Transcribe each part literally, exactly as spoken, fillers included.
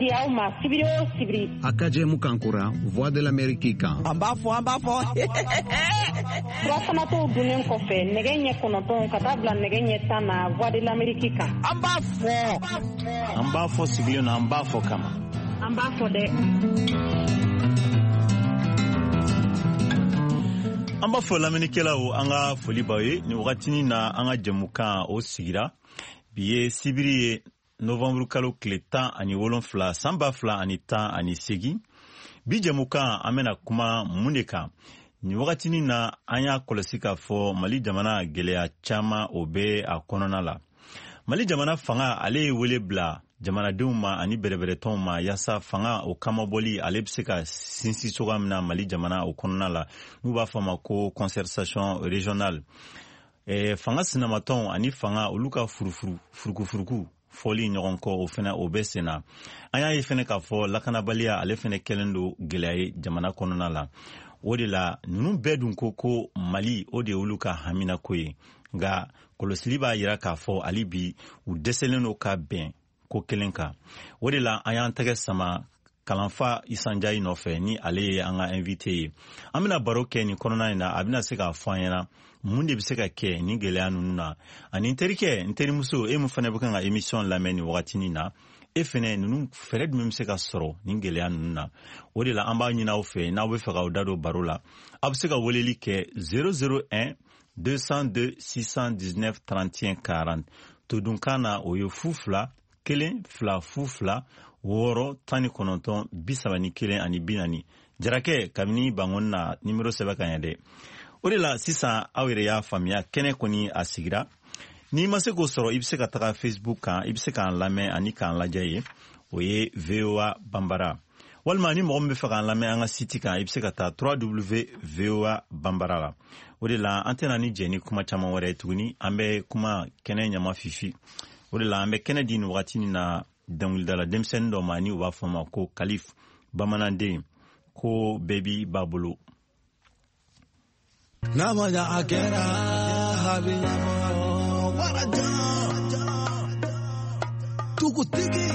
di aw ma sibiri o sibiri. A ka jɛmu kan kura Voix de l'Amérique kan. An b'a fɔ an b'a fɔ. Furafanatɔw dunnen kɔfɛ nɛgɛ ɲɛ kɔnɔntɔn ka taa bila nɛgɛ ɲɛ tan na Voix de l'Amérique kan. An b'a fɔ. An b'a fɔ sigilen na an b'a fɔ kama. An b'a fɔ dɛ. An b'a fɔ lamɛnnikɛlaw an ka foli b'aw ye ni wagatinin na an ka jɛmukan o sigira bi ye sibiri ye novembre kalo tile tan ani wolonfila san ba fila ani tan ani segin bi jɛmukan an bɛna kuma mun de kan ni wagatinin na an y'a kɔlɔsi k'a fɔ Mali jamana gɛlɛya caman o bɛ a kɔnɔna la. Mali jamana fanga ale ye wele bila jamanadenw ma ani bɛrɛbɛrɛtɔnw ma yaasa fanga o kamabɔli ale bɛ se ka sinsin cogoya min na Mali jamana o kɔnɔna la n'u b'a fɔ a ma ko concertation régionale. Eh, fanga sinamatɔnw ani fanga olu ka furufuru furukufuruku fɔli ɲɔgɔn kɔ o fɛnɛ o bɛ sen na. An y'a ye fɛnɛ k'a fɔ lakanabaliya ale fɛnɛ kɛlen don gɛlɛya ye jamana kɔnɔna la. O de la ninnu bɛɛ dun ko ko Mali o de ye olu ka haminako ye nka kɔlɔsili b'a yira k'a fɔ hali bi u dɛsɛlen don ka bɛn ko kelen kan. O de la an y'an tɛgɛ sama Kalanfa Isanjayi nɔfɛ ni ale ye an ka invité ye. An bɛna baro kɛ nin kɔnɔna in na a bɛna se k'a fɔ an ɲɛna mun de bɛ se ka kɛ nin gɛlɛya ninnu na. Ani n terikɛ n terimuso e mun fana bɛ kan ka émission lamɛn nin wagatinin na e fɛnɛ ninnu fɛɛrɛ jumɛn bɛ se ka sɔrɔ nin gɛlɛya ninnu na. O de la an b'a ɲini aw fɛ n'aw bɛ fɛ k'aw da don baro la aw bɛ se ka weleli kɛ zéro zéro un deux cent deux six cent dix-neuf trente et un quarante todunkan na o ye fu fila kelen fila fu fila wɔɔrɔ tan ni kɔnɔntɔn bi saba ni kelen ani bi naani jarakɛ kabini bangoni na nimero sɛbɛn kan ya dɛ. O de la sisan aw yɛrɛ y'a faamuya kɛnɛ kɔni a sigira n'i ma se k'o sɔrɔ i bɛ se ka taga Facebook kan i bɛ se k'an lamɛn ani k'an lajɛ ye o ye V O A Bambara walima ni mɔgɔ min bɛ fɛ k'an lamɛn an ka site kan i bɛ se ka taa w w w point v o a bambara la. O de la an tɛna ni jɛ ni kuma caman wɛrɛ ye tuguni an bɛ kuma kɛnɛ ɲama fifi. O de la an bɛ kɛnɛ di nin wagatinin na dɔnkilidala denmisɛnnin dɔ ma ni u b'a fɔ ma ko Kalif bamananden ko bɛɛ b'a bolo. Namanya akera habinyamo waraja tukutigi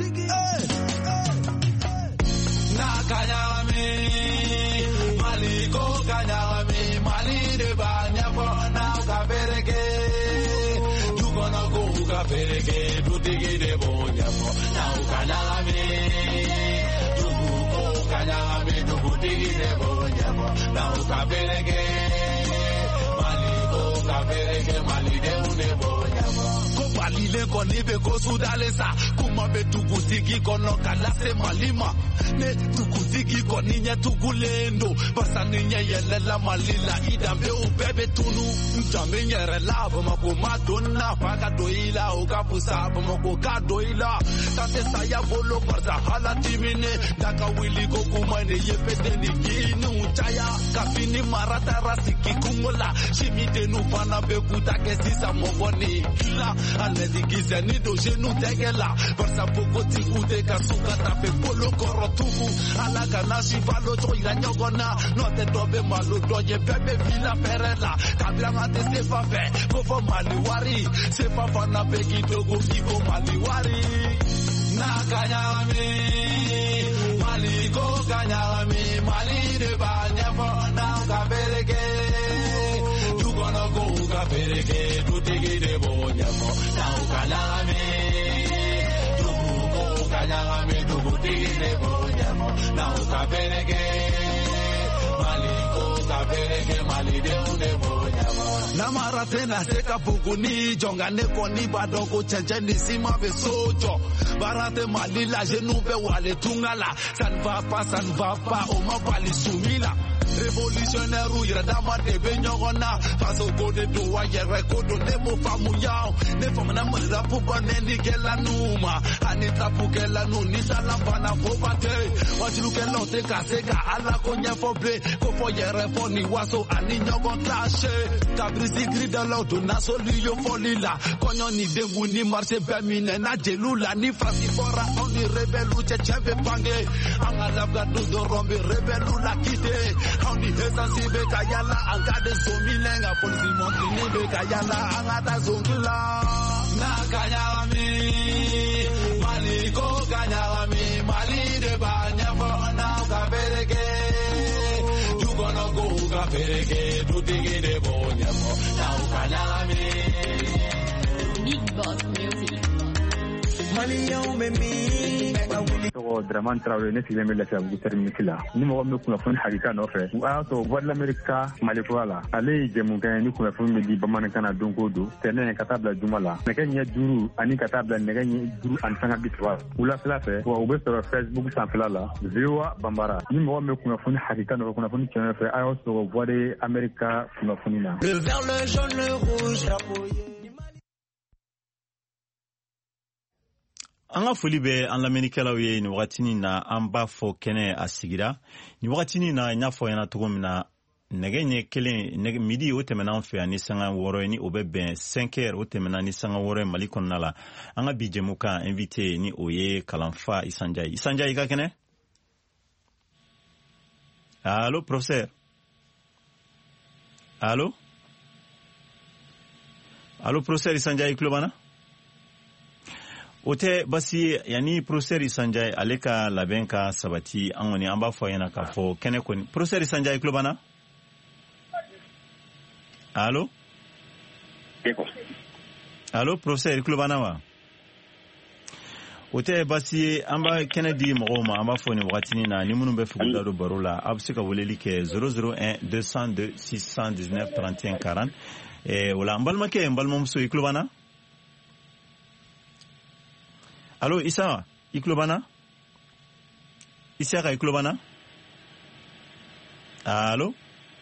nakanyami maliko kanyami mali de banya bona kabereke tukona ko kabereke tutigi de bonya na kanyami tuko kanyami tutigi de bonya na kabereke Malile koni be ko sudalesa kuma be tukutiki kono kalase malima ne tukutiki koni nya tugulendo basani nya yelela malila idambe ubebe tunu mtambe nyere lava makoma donna paka doila ukapusa mako kadoila tate saya bolo barza hala timine daka wili ko kuma ne yepete ni kinu chaya kafini marata rasiki kumula shimite nu fana be kutake sisa mogoni kila alezi gizeni do jenu tegela barsa pokoti ude kasuka tape polo korotuku alaka na shivalo to ira nyogona note dobe malo doye bebe vila perela kabla ngate sefa fe kofo maliwari sefa fana begi dogo iko maliwari na kanyami maliko kanyami mali de banya fona kabeleke you gonna go kabeleke to take de bonya fo na kanyami you go kanyami to take de bonya fo na kabeleke maliko kabeleke mali de de bonya fo na marate na seka buguni jonga ne koni badoko chenche ni sima be sojo barate mali la jenu be wale tungala ça ne va pas ça ne va pas o ma bali sumila révolutionnaire ou ira dama de benyogona faso gode do wa yere kodo ne mo famu yao ne famu na mura pupa ne ni kela numa anita pukela nu ni sala bana fobate watu ke lote kaseka ala konya foble ko fo yere fo ni waso ani nyogon tashe kabrisi grida lo do na soliyo folila konyo ni dengu ni marche bemine na jelula ni fasi fora on ni rebelu chechebe pange angala gadu do rombe rebelu la kite on the hesansi be kayala angade zomilenga polisi montini be kayala angada zongila na kanyami maliko kanyami Maliens bɛ min tɔgɔ Dramane Traoré ne sigilen bɛ Lafiyabugu terminus la ni mɔgɔ min bɛ kunnafoni hakika nɔfɛ o y'a sɔrɔ Voix de l'Amérique Mali kura la ale ye jɛmukan ye ni kunnafoni bɛ di bamanankan na don o don tɛnɛ ka taa bila juma la nɛgɛ ɲɛ duuru ani ka taa bila nɛgɛ ɲɛ duuru ani sanga bi saba wulafɛla fɛ wa u bɛ sɔrɔ Facebook sanfɛla la V O A Bambara ni mɔgɔ min bɛ kunnafoni hakika nɔfɛ kunnafoni tiɲɛ fɛ a y'o sɔrɔ Voix de l'Amérique kunnafoni na. Le vert, le jaune, le rouge, an ka foli bɛ an lamɛnnikɛlaw ye nin wagatini na an b'a fɔ kɛnɛ a sigira nin wagatini na n y'a fɔ ɲɛna cogo min na nɛgɛ ɲɛ kelen midi o tɛmɛna an fɛ yan ni sanga wɔɔrɔ ye ni o bɛ bɛn cinq heures o tɛmɛna ni sanga wɔɔrɔ ye Mali kɔnɔna la an ka bi jɛmukan invité ni o ye kalanfa Isandiaye Isandiaye i ka kɛnɛ allo professeur allo allo professeur Isandiaye i tulo b'an na o tɛ basi ye yanni professeur Isandiaye ale ka labɛn ka sabati an kɔni an b'a fɔ a ɲɛna k'a fɔ kɛnɛ kɔni professeur Isandiaye i tulo b'an na allo allo professeur i tulo b'an na wa o tɛ basi ye an b'a kɛnɛ di mɔgɔw ma an b'a fɔ nin wagatini na ni minnu bɛ fɛ k'u da don baro la a bɛ se ka weleli kɛ zéro zéro un deux cent deux six cent dix-neuf trente et un quarante o la n balimakɛ n balimamuso i tulo b'an na allo Isa i tulo b'an na Isaka i tulo b'an na allo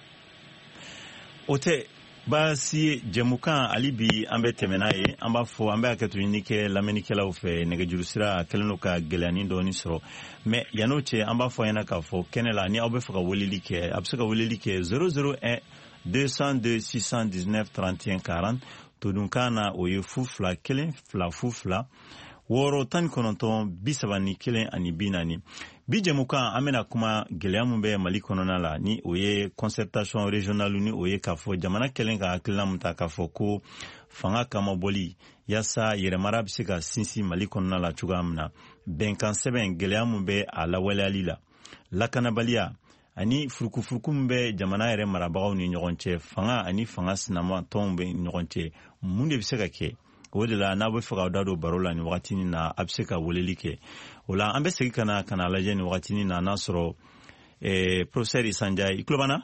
o tɛ baasi ye jɛmukan hali bi an bɛ tɛmɛ n'a ye an b'a fɔ an bɛ hakɛto ɲini kɛ lamɛnnikɛlaw fɛ nɛgɛjuru sira kɛlen don ka gɛlɛyani dɔɔni sɔrɔ mais yan'o cɛ an b'a fɔ ɲɛna k'a fɔ kɛnɛ la ni aw bɛ fɛ ka weleli kɛ a bɛ se ka weleli kɛ zéro zéro un deux cent deux six cent dix-neuf trente et un quarante todunkan na o ye fu fila kelen fila fu fila wɔɔrɔ tan ni kɔnɔntɔn bi saba ni kelen ani bi naani bi jɛmukan an bɛna kuma gɛlɛya min bɛ Mali kɔnɔna la ni o ye concertation régionale ni o ye k'a fɔ jamana kɛlen ka hakilina min ta k'a fɔ ko fanga kama bɔli yaasa yɛrɛmara bɛ se ka sinsin Mali kɔnɔna la cogoya min na bɛnkan sɛbɛn gɛlɛya min bɛ a lawaleyali la lakanabaliya ani furukufuruku min bɛ jamana yɛrɛ marabagaw ni ɲɔgɔn cɛ fanga ani fanga sinamatɔnw bɛ ɲɔgɔn cɛ mun de bɛ se ka kɛ o de la n'a bɛ fɛ k'aw da don baro la nin wagatini na a bɛ se ka weleli kɛ o la an bɛ segin ka na ka na lajɛ nin wagatini na n'a sɔrɔ eh, professeur Isandiaye i tulo b'an na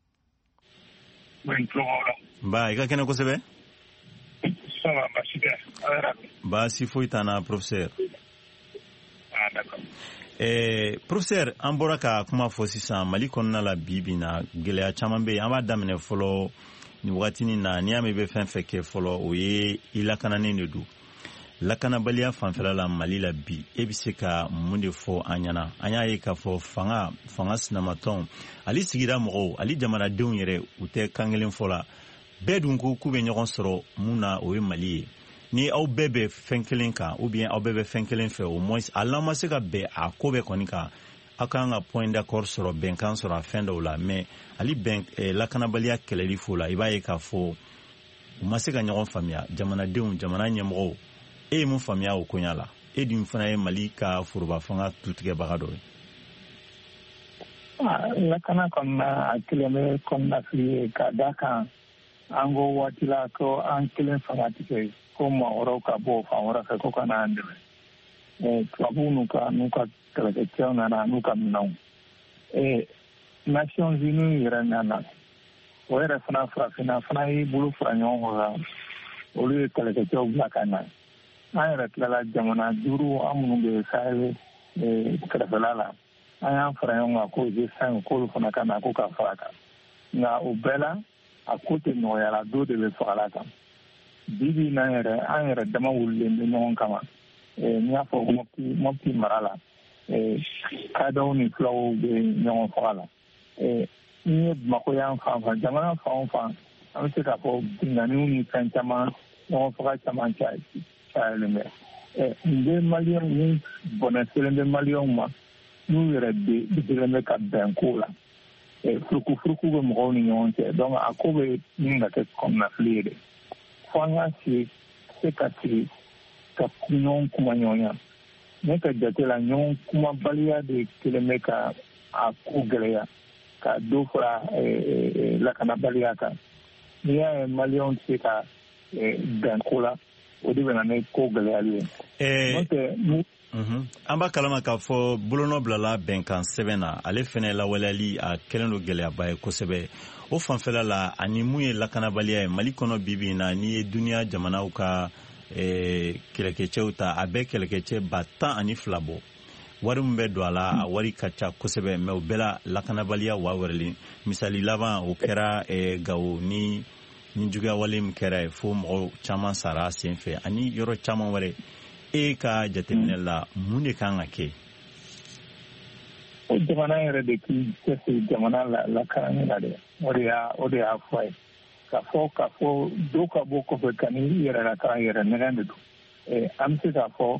nba i ka kɛnɛ kosɛbɛ baasi foyi t'an na professeur eh, professeur an bɔra ka kuma fɔ sisan Mali kɔnɔna la bi bi na gɛlɛya caman bɛ yen an b'a daminɛ fɔlɔ nin wagatini na n'i y'a mɛn i bɛ fɛn fɛn kɛ fɔlɔ o ye i lakananen de don lakanabaliya fanfɛla la Mali la bi e bɛ se ka mun de fɔ an ɲɛna an y'a ye k'a fɔ fanga fanga sinamatɔn ale sigira mɔgɔw ale jamanadenw yɛrɛ u tɛ kan kelen fɔ la bɛɛ dun ko k'u bɛ ɲɔgɔn sɔrɔ mun na o ye Mali ye ni aw bɛɛ bɛ fɛn kelen kan ou bien aw bɛɛ bɛ fɛn kelen fɛ au moins hali n'aw ma se ka bɛn a ko bɛɛ kɔni kan aw kan ka point d'accord sɔrɔ bɛnkan sɔrɔ a fɛn dɔw la mais hali bɛn eh, lakanabaliya kɛlɛli fo la i b'a ye k'a fɔ u ma se ka ɲɔgɔn faamuya jamanadenw jamana ɲɛmɔgɔw e ye mun faamuya o koɲa la e dun fana ye Mali ka foroba fanga tutigɛbaga dɔ ye lakana kɔnɔna a kelen bɛ kɔnɔna fili ye ka da kan an ko waati la ko an kelen fanga tigɛ ko maa wɛrɛw ka bɔ fan wɛrɛ fɛ ko ka na an dɛmɛ tubabuw n'u ka n'u ka kɛlɛkɛcɛw nana n'u ka minɛnw Nations Unies yɛrɛ nana o yɛrɛ fana farafinna fana y'i bolo fara ɲɔgɔn kɔ kan olu ye kɛlɛkɛcɛw bila ka na an yɛrɛ tilala jamana duuru an minnu bɛ Sahel kɛrɛfɛla la an y'an fara ɲɔgɔn kan ko G cinq k'olu fana ka na ko ka fara kan nka o bɛɛ la a ko tɛ nɔgɔya la dɔ de bɛ fagala kan bi bi in na yɛrɛ an yɛrɛ dama wulilen bɛ ɲɔgɔn kama n y'a fɔ Mopti Mopti mara la kadaw ni fulaw bɛ ɲɔgɔn faga la n ye Bamako y'an fan fan jamana fan o fan an bɛ se k'a fɔ binganiw ni fɛn caman ɲɔgɔn faga caman cayalen bɛ n bɛ maliyɛnw ni bɔnɛ selen bɛ maliyɛnw ma n'u yɛrɛ degelen bɛ ka bɛn ko la furuku furuku bɛ mɔgɔw ni ɲɔgɔn cɛ donc a ko bɛ nin ka kɛ kɔnɔnafili ye de fo an ka se se ka sigi ka ɲɔgɔn kuma ɲɔgɔnya ne ka jate la ɲɔgɔn kumabaliya de kelen bɛ ka a ko gɛlɛya ka do fara lakanabaliya kan n'i y'a ye maliyɛnw tɛ se ka bɛn ko la o de bɛna ne ko gɛlɛyali ye. ɛɛ an b'a kalama k'a fɔ bolonɔ bilala bɛnkan sɛbɛn na ale fɛnɛ lawaleyali a kɛlen don gɛlɛyaba ye kosɛbɛ o fanfɛla la ani mun ye lakanabaliya ye mali kɔnɔ bibi in na n'i ye duniya jamanaw ka ɛɛ kɛlɛkɛcɛw ta a bɛɛ kɛlɛkɛcɛ ba tan ani fila bɔ wari min bɛ don a la a wari ka ca kosɛbɛ mɛ o bɛɛ la lakanabaliya waa wɛrɛlen misali laban o kɛra ɛɛ gawo ni ni juguya wale min kɛra ye fo mɔgɔw caman sara sen fɛ ani yɔrɔ caman wɛrɛ e ka jateminɛ la mun de kan ka kɛ o jamana yɛrɛ de k'i cɛsiri jamana la lakanani la dɛ o de y'a o de y'a fɔ a ye ka fɔ ka fɔ dɔw ka bɔ kɔfɛ ka n'i yɛrɛ lakaran yɛrɛ nɛgɛn de don an bɛ se k'a fɔ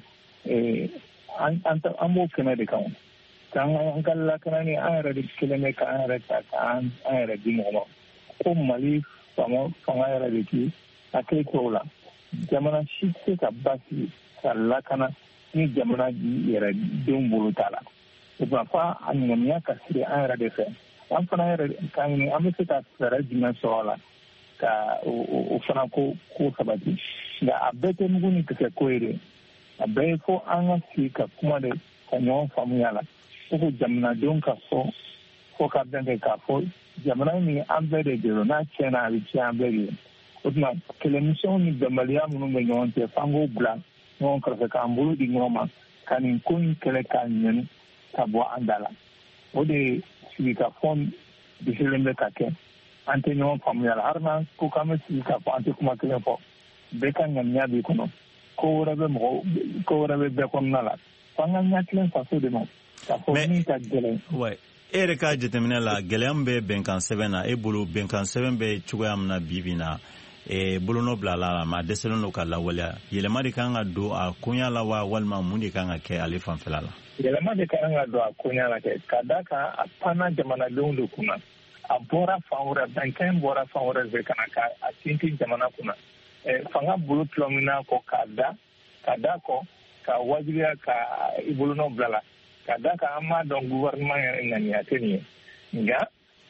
an an b'o kɛnɛ de kan k'an an ka lakanani an yɛrɛ de kelen bɛ k'an yɛrɛ ta k'an an yɛrɛ di mɔgɔ ma ko mali fanga fanga yɛrɛ de k'i hakili to o la jamana si tɛ se ka basigi ka lakana ni jamana yɛrɛ denw bolo t'a la o tuma fɔ a ŋaniya ka siri an yɛrɛ de fɛ an fana yɛrɛ ka ɲini an bɛ se ka fɛɛrɛ jumɛn sɔrɔ a la ka o fana ko ko sabati nka a bɛɛ tɛ mugu ni kisɛ ko ye de a bɛɛ ye fo an ka sigi ka kuma de ka ɲɔgɔn faamuya la fo ko jamanadenw ka fɔ fo ka bɛn kɛ k'a fɔ jamana min an bɛɛ de jɔrɔ n'a tiɲɛna a bɛ tiɲɛ an bɛɛ de ye o tuma kɛlɛmisɛnw ni bɛnbaliya minnu bɛ ɲɔgɔn cɛ f'an k'o bila ɲɔgɔn kɛrɛfɛ k'an bolo di ɲɔgɔn ma ka nin ko in kɛlɛ k'a ɲɛni ka bɔ an da la o de sigi ka fɔ bisilen bɛ ka kɛ an tɛ ɲɔgɔn faamuya la hali n'an ko k'an bɛ sigi ka fɔ an tɛ kuma kelen fɔ bɛɛ ka ŋaniya b'i kɔnɔ ko wɛrɛ bɛ mɔgɔ ko wɛrɛ bɛ bɛɛ kɔnɔna la f'an ka ɲɛ kelen faso de ma ka fɔ min ka gɛlɛn. e yɛrɛ ka jateminɛ la gɛlɛya min bɛ bɛnkan sɛbɛn na e bolo bɛnkan sɛbɛn bɛ cogoya min na bibi na e bolonɔ bila la ma dɛsɛlen don ka lawaleya yɛlɛma de kan ka don a koɲa la wa walima mun de kan ka kɛ ale fanfɛla la. yɛlɛma de kan ka don a koɲa la kɛ ka da kan a panna jamanadenw de kunna a bɔra fan wɛrɛ bɛnkan bɔra fan wɛrɛ fɛ ka na ka a tintin jamana kunna fanga bolo tulomina kɔ k'a da ka da kɔ ka wajibiya ka i bolonɔ bila la ka da kan an m'a dɔn gouvernement yɛrɛ ŋaniya tɛ nin ye nka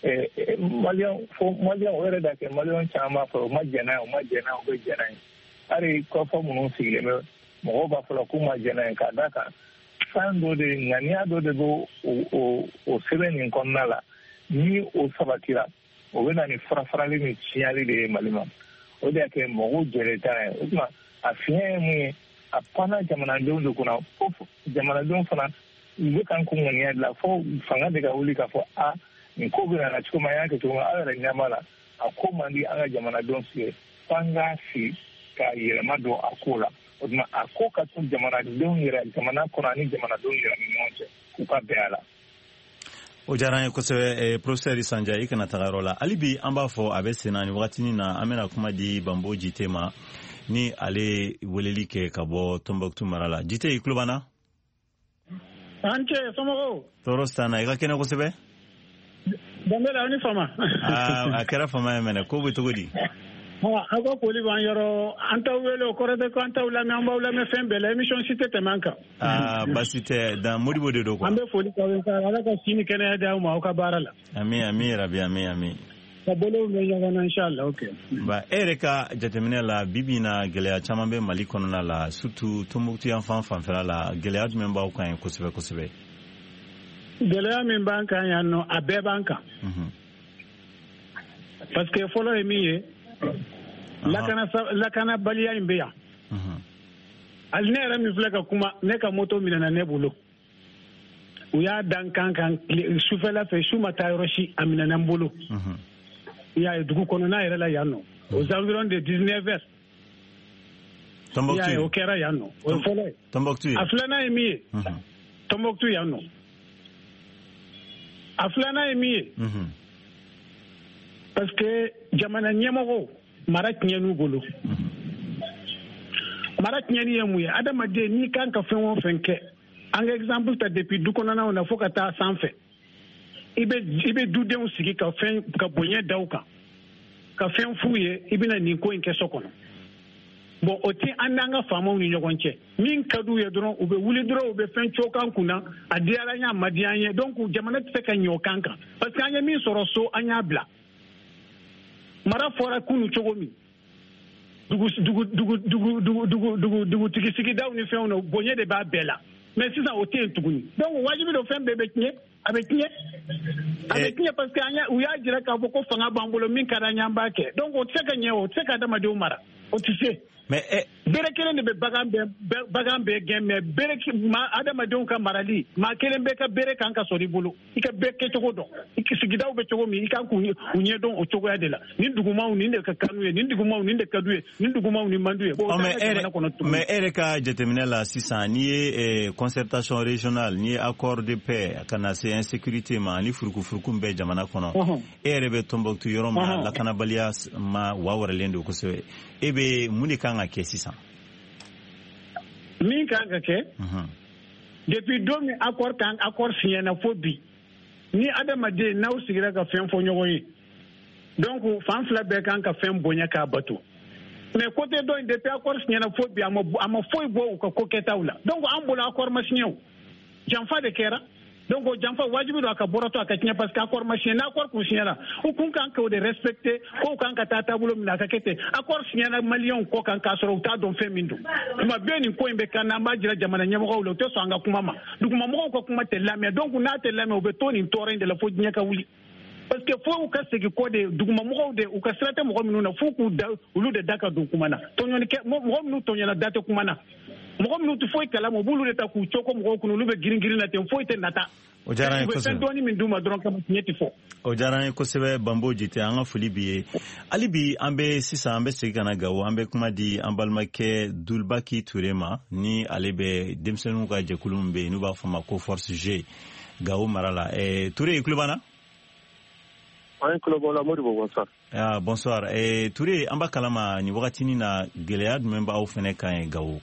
maliyɛn fo maliyɛn o yɛrɛ da kɛ maliyɛn caman b'a fɔ o ma jɛn n'a ye o ma jɛn n'a ye o bɛ jɛn n'a ye hali kɔfɛ minnu sigilen bɛ mɔgɔw b'a fɔ k'u ma jɛn n'a ye ka da kan fan dɔ de ŋaniya dɔ de bɛ o o sɛbɛn nin kɔnɔna la ni o sabatira o bɛ na ni farafarali ni tiɲɛli de ye mali ma o de y'a kɛ mɔgɔw jɛlen t'a ye o tuma a fiɲɛ ye mun ye a panna jamanadenw de kunna fo jamanadenw fana u bɛ kan ko ŋaniya dilan fo fanga de ka wuli k'a fɔ a nin ko bɛ na cogo min an y'a kɛ cogo min aw yɛrɛ ɲɛma la a ko man di an ka jamanadenw sigi f'an k'a sigi ka yɛlɛma don a ko la o tuma a ko ka to jamanadenw yɛrɛ jamana kɔnɔ ani jamanadenw yɛrɛ ni ɲɔgɔn cɛ k'u ka bɛn a la. o diyara an ye kosɛbɛ professeur Sanja i kana taga yɔrɔ la hali bi an b'a fɔ a bɛ sen na nin wagatinin na an bɛna kuma di Banbo Jite ma ni ale weleli kɛ ka bɔ Tombouctou mara la Jite i tulo b'an na. an cɛ somɔgɔw. tɔɔrɔ si t'an na i ka kɛnɛ kosɛbɛ. Dambela aw ni fama. aa a kɛra fama ye mɛnɛ ko bɛ cogo di. aw ka foli b'an yɔrɔ an t'aw wele o kɔrɔ tɛ ko an t'aw lamɛn an b'aw lamɛn fɛn bɛɛ la émission si tɛ tɛmɛ an kan. aa basi tɛ dan Modibo de don quoi. an bɛ foli k'aw ye sa ala ka si ni kɛnɛya di aw ma aw ka baara la. ami ami rabi ami ami. ka bolow bɛ ɲɔgɔn na inshallah ok. ba e yɛrɛ ka jateminɛ la bibi na gɛlɛya caman bɛ Mali kɔnɔna la surtout Tombouctou yan fan fanfɛla la gɛlɛya jumɛn b'aw kan ye kosɛbɛ kosɛbɛ. gɛlɛya min b'an kan yan nɔ a bɛɛ b'an kan. parce que fɔlɔ ye min ye lakana lakanabaliya in bɛ yan. hali ne yɛrɛ min filɛ ka kuma ne ka moto minɛna ne bolo u y'a dan kan kan sufɛla fɛ su ma taa yɔrɔ si a minɛna n bolo. i y'a ye dugu kɔnɔna yɛrɛ la yan nɔ aux environs de dix-neuf heures. i y'a ye o kɛra yan nɔ o ye fɔlɔ ye. Tombouctou a filanan ye min ye Tombouctou yan nɔ a filanan ye min ye parce que jamana ɲɛmɔgɔw mara tiɲɛn'u bolo mara tiɲɛni ye mun ye adamaden n'i kan ka fɛn o fɛn kɛ an ka exemple ta depuis du kɔnɔnaw na fo ka taa sanfɛ i bɛ i bɛ dudenw sigi ka fɛn ka bonya da u kan ka fɛn f'u ye i bɛna nin ko in kɛ so kɔnɔ bon o tɛ an n'an ka faamaw ni ɲɔgɔn cɛ min ka d'u ye dɔrɔn u bɛ wuli dɔrɔn u bɛ fɛn cokan kunna a diyara an ye a ma diya an ye donc jamana tɛ se ka ɲɛ o kan kan parce que an ye min sɔrɔ so an y'a bila mara fɔra kunun cogo min dugu dugu dugu dugu dugu dugu dugu dugu tigi sigidaw ni fɛnw na bonɲɛ de b'a bɛɛ la mais sisan o tɛ yen tuguni donc wajibi don fɛn bɛɛ bɛ tiɲɛ a bɛ tiɲɛ a bɛ tiɲɛ parce que an y'a u y'a jira k'a fɔ ko fanga b'an bolo min ka d'an ye an b'a kɛ donc o tɛ se ka ɲɛ o tɛ se ka adamadenw mara o tɛ se. mais eh, bere kelen de bɛ bagan bɛɛ bagan bɛɛ gɛn mais bere ma adamadenw ka marali maa kelen bɛɛ ka bere kan ka sɔrɔ i bolo i ka bɛɛ kɛcogo dɔn i ka sigidaw bɛ cogo min i kan k'u ɲɛ dɔn o cogoya de la nin dugumaw nin de ka kanu ye nin dugumaw nin de ka d'u ye nin dugumaw nin man d'u ye. bon mais mais e yɛrɛ ka jateminɛ la sisan n'i ye concertation régionale n'i ye accord de paix ka na se insécurité ma ni furukufuruku bɛ jamana kɔnɔ e yɛrɛ bɛ Tombouctou yɔrɔ min lakanabaliya ma wawɛrɛlen don kosɛbɛ e bɛ mun de kan ka kɛ sisan. min kan ka kɛ depuis don min accord kan accord signé na fo bi ni adamaden n'aw sigira ka fɛn fɔ ɲɔgɔn ye donc fan fila bɛɛ kan ka fɛn bonya k'a bato mais côté dɔ in depuis accord signé na fo bi a ma a ma foyi bɔ u ka ko kɛtaw la donc an bolo accord ma signé o janfa de kɛra donc o janfa wajibi don a ka bɔra to a ka tiɲɛ parce que accord ma signé n'accord kun signé na u kun kan k'o de respecter ko kan ka taa taabolo min na a ka kɛ ten accord signé na maliyɛnw kɔ kan k'a sɔrɔ u t'a dɔn fɛn min don tuma bɛɛ nin ko in bɛ kan na an b'a jira jamana ɲɛmɔgɔw la u tɛ sɔn an ka kuma ma dugumamɔgɔw ka kuma tɛ lamɛn donc n'a tɛ lamɛn u bɛ to nin tɔɔrɔ in de la fo diɲɛ ka wuli parce que fo u ka segin kɔ de dugumamɔgɔw de u ka sira tɛ mɔgɔ minnu na fo k'u da olu de da ka don kuma na tɔɲɔnikɛ mɔgɔ minnu tɔɲɔna da tɛ kuma na mɔgɔ minnu tɛ foyi kalama u b'olu de ta k'u coko mɔgɔw kun olu bɛ girin girin na ten foyi tɛ nata. o diyara n ye kosɛbɛ dɔɔni min d'u ma dɔrɔn kama tiɲɛ tɛ fɔ. o diyara n ye kosɛbɛ Bambo Jite an ka foli b'i ye hali bi an bɛ sisan an bɛ segin ka na Gawo an bɛ kuma di an balimakɛ Dulbaki Ture ma ni ale bɛ denmisɛnninw ka jɛkulu min bɛ yen n'u b'a fɔ ma ko Force G Gawo mara la ɛɛ Ture i tulo b'an na. an tulo b'aw la Modibo bonsoir. ah bonsoir ɛɛ Ture an b'a kalama nin wagatinin na gɛlɛya jumɛn b'aw fɛnɛ kan ye Gawo.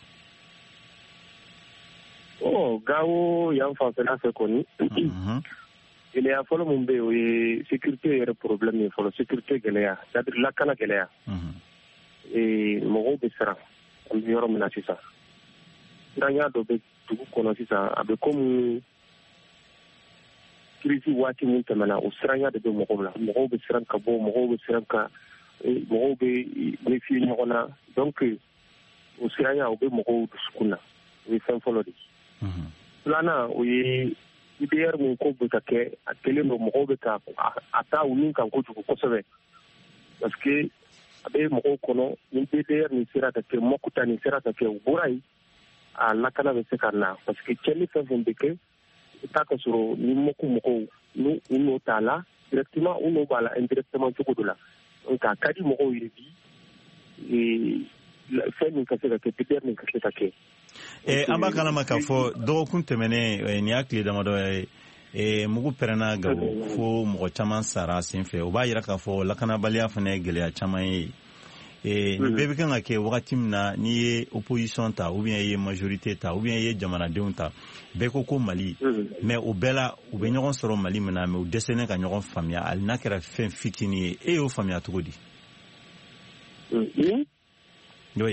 oh Gawo yan fanfɛla fɛ kɔni gɛlɛya fɔlɔ min bɛ yen o ye sécurité yɛrɛ problème ye fɔlɔ sécurité gɛlɛya c'est-à-dire lakana gɛlɛya mɔgɔw bɛ siran an bɛ yɔrɔ min na sisan siranya dɔ bɛ dugu kɔnɔ sisan a bɛ komi kirisi waati min tɛmɛna o siranya de bɛ mɔgɔw la mɔgɔw bɛ siran ka bɔ mɔgɔw bɛ siran ka mɔgɔw bɛ méfier ɲɔgɔn na donc o siranya o bɛ mɔgɔw dusukun na o ye fɛn fɔlɔ de filanan o ye I D R min ko bɛ ka kɛ a kɛlen don mɔgɔw bɛ ka a taa u nin kan kojugu kosɛbɛ parce que a bɛ mɔgɔw kɔnɔ ni D D R nin sera ka kɛ Mɔkuta nin sera ka kɛ u bɔra yen a lakana bɛ se ka na parce que cɛnni fɛn fɛn bɛ kɛ i t'a ka sɔrɔ ni Mɔku mɔgɔw n'u n'o t'a la directement u n'o b'a la indirectement cogo dɔ la donc a ka di mɔgɔw ye bi fɛn min ka se ka kɛ D D R nin ka se ka kɛ. Eh, an b'a kalama k'a fɔ dɔgɔkun tɛmɛnen nin y'a tile damadɔ ye mugu pɛrɛnna Gawo fo mɔgɔ caman sara sen fɛ o b'a jira k'a fɔ lakanabaliya fana ye gɛlɛya caman ye nin bɛɛ bɛ kan ka kɛ wagati min na n'i ye opposition ta ou bien i ye majorité ta ou bien i ye jamanadenw ta bɛɛ ko ko Mali mais o bɛɛ la u bɛ ɲɔgɔn sɔrɔ Mali min na mais u dɛsɛlen ka ɲɔgɔn faamuya hali n'a kɛra fɛn fitinin ye e y'o faamuya cogo di. oui.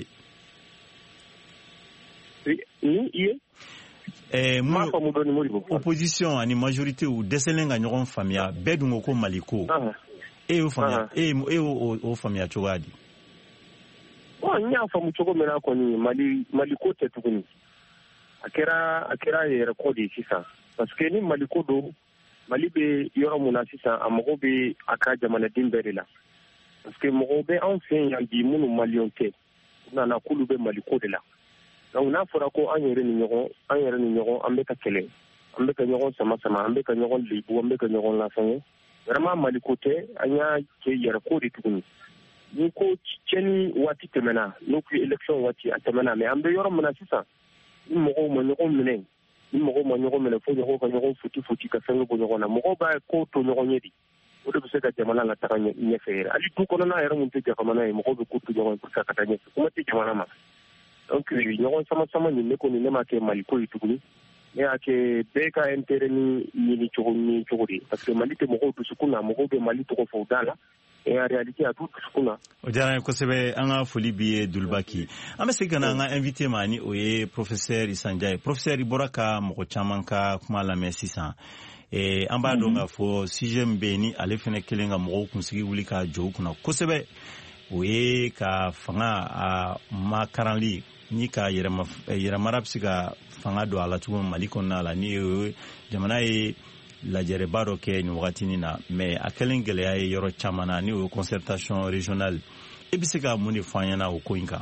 Eh, opposition ani majorité u dɛsɛlen ka ɲɔgɔn faamuya bɛɛ dun ko ko Mali ko e y'o faamuya e y'o faamuya cogoya di. n y'a faamu cogo min na kɔni Mali Mali ko tɛ tuguni a kɛra a kɛra yɛrɛ ko de sisan parce que ni Mali ko don Mali bɛ yɔrɔ mun na sisan a mago bɛ a ka jamanaden bɛɛ de la parce que mɔgɔw bɛ anw fɛ yan bi minnu maliyɛnw tɛ u nana k'olu bɛ Mali ko de la. donc n'a fɔra ko an yɛrɛ ni ɲɔgɔn an yɛrɛ ni ɲɔgɔn an bɛ ka kɛlɛ an bɛ ka ɲɔgɔn sama sama an bɛ ka ɲɔgɔn lebu an bɛ ka ɲɔgɔn lafɛngɛ vraiment Mali ko tɛ an y'a kɛ yɛrɛ ko de tuguni ni ko tiɲɛni waati tɛmɛna n'o tun ye élection waati a tɛmɛna mais an bɛ yɔrɔ min na sisan ni mɔgɔw ma ɲɔgɔn minɛ ni mɔgɔw ma ɲɔgɔn minɛ fo ɲɔgɔw ka ɲɔgɔn futi futi ka fɛngɛ bɔ ɲɔgɔn na mɔgɔw b'a ko to ɲɔgɔn ye de o de bɛ se ka jamana lataga ɲɛfɛ yɛrɛ hali du kɔnɔna yɛrɛ mun tɛ jamana ye mɔgɔw bɛ ko to ɲɔgɔn ye pour que a ka taa ɲɛfɛ kuma tɛ jamana ma. donc ɲɔgɔn sama sama nin ne kɔni ne ma kɛ Mali ko ye tuguni ne y'a kɛ bɛɛ ka intérêt ni ɲini cogo ni cogo de parce que Mali tɛ mɔgɔw dusukun na mɔgɔw bɛ Mali tɔgɔ fɔ u da la et en réalité a t'u dusukun na. o diyara n ye kosɛbɛ an ka foli b'i ye Dulbaki an bɛ segin ka na an ka invité ma ni o ye professeur Isan Ndiaye professeur i bɔra ka mɔgɔ caman ka kuma lamɛn sisan an b'a dɔn k'a fɔ sujet min bɛ yen ni ale fana kɛlen ka mɔgɔw kunsigi wuli ka jɔ u kunna kosɛbɛ o ye ka fanga a makaranli ni ka yɛrɛmara bɛ se ka fanga don a la cogo min Mali kɔnɔna la ni jamana ye lajɛrɛba dɔ kɛ nin wagatinin na mais a kɛlen gɛlɛya ye yɔrɔ caman na ni o ye concertation régionale e bɛ se ka mun de fɔ an ɲɛna o ko in kan?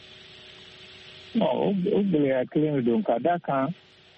o gɛlɛya kelen de don ka da kan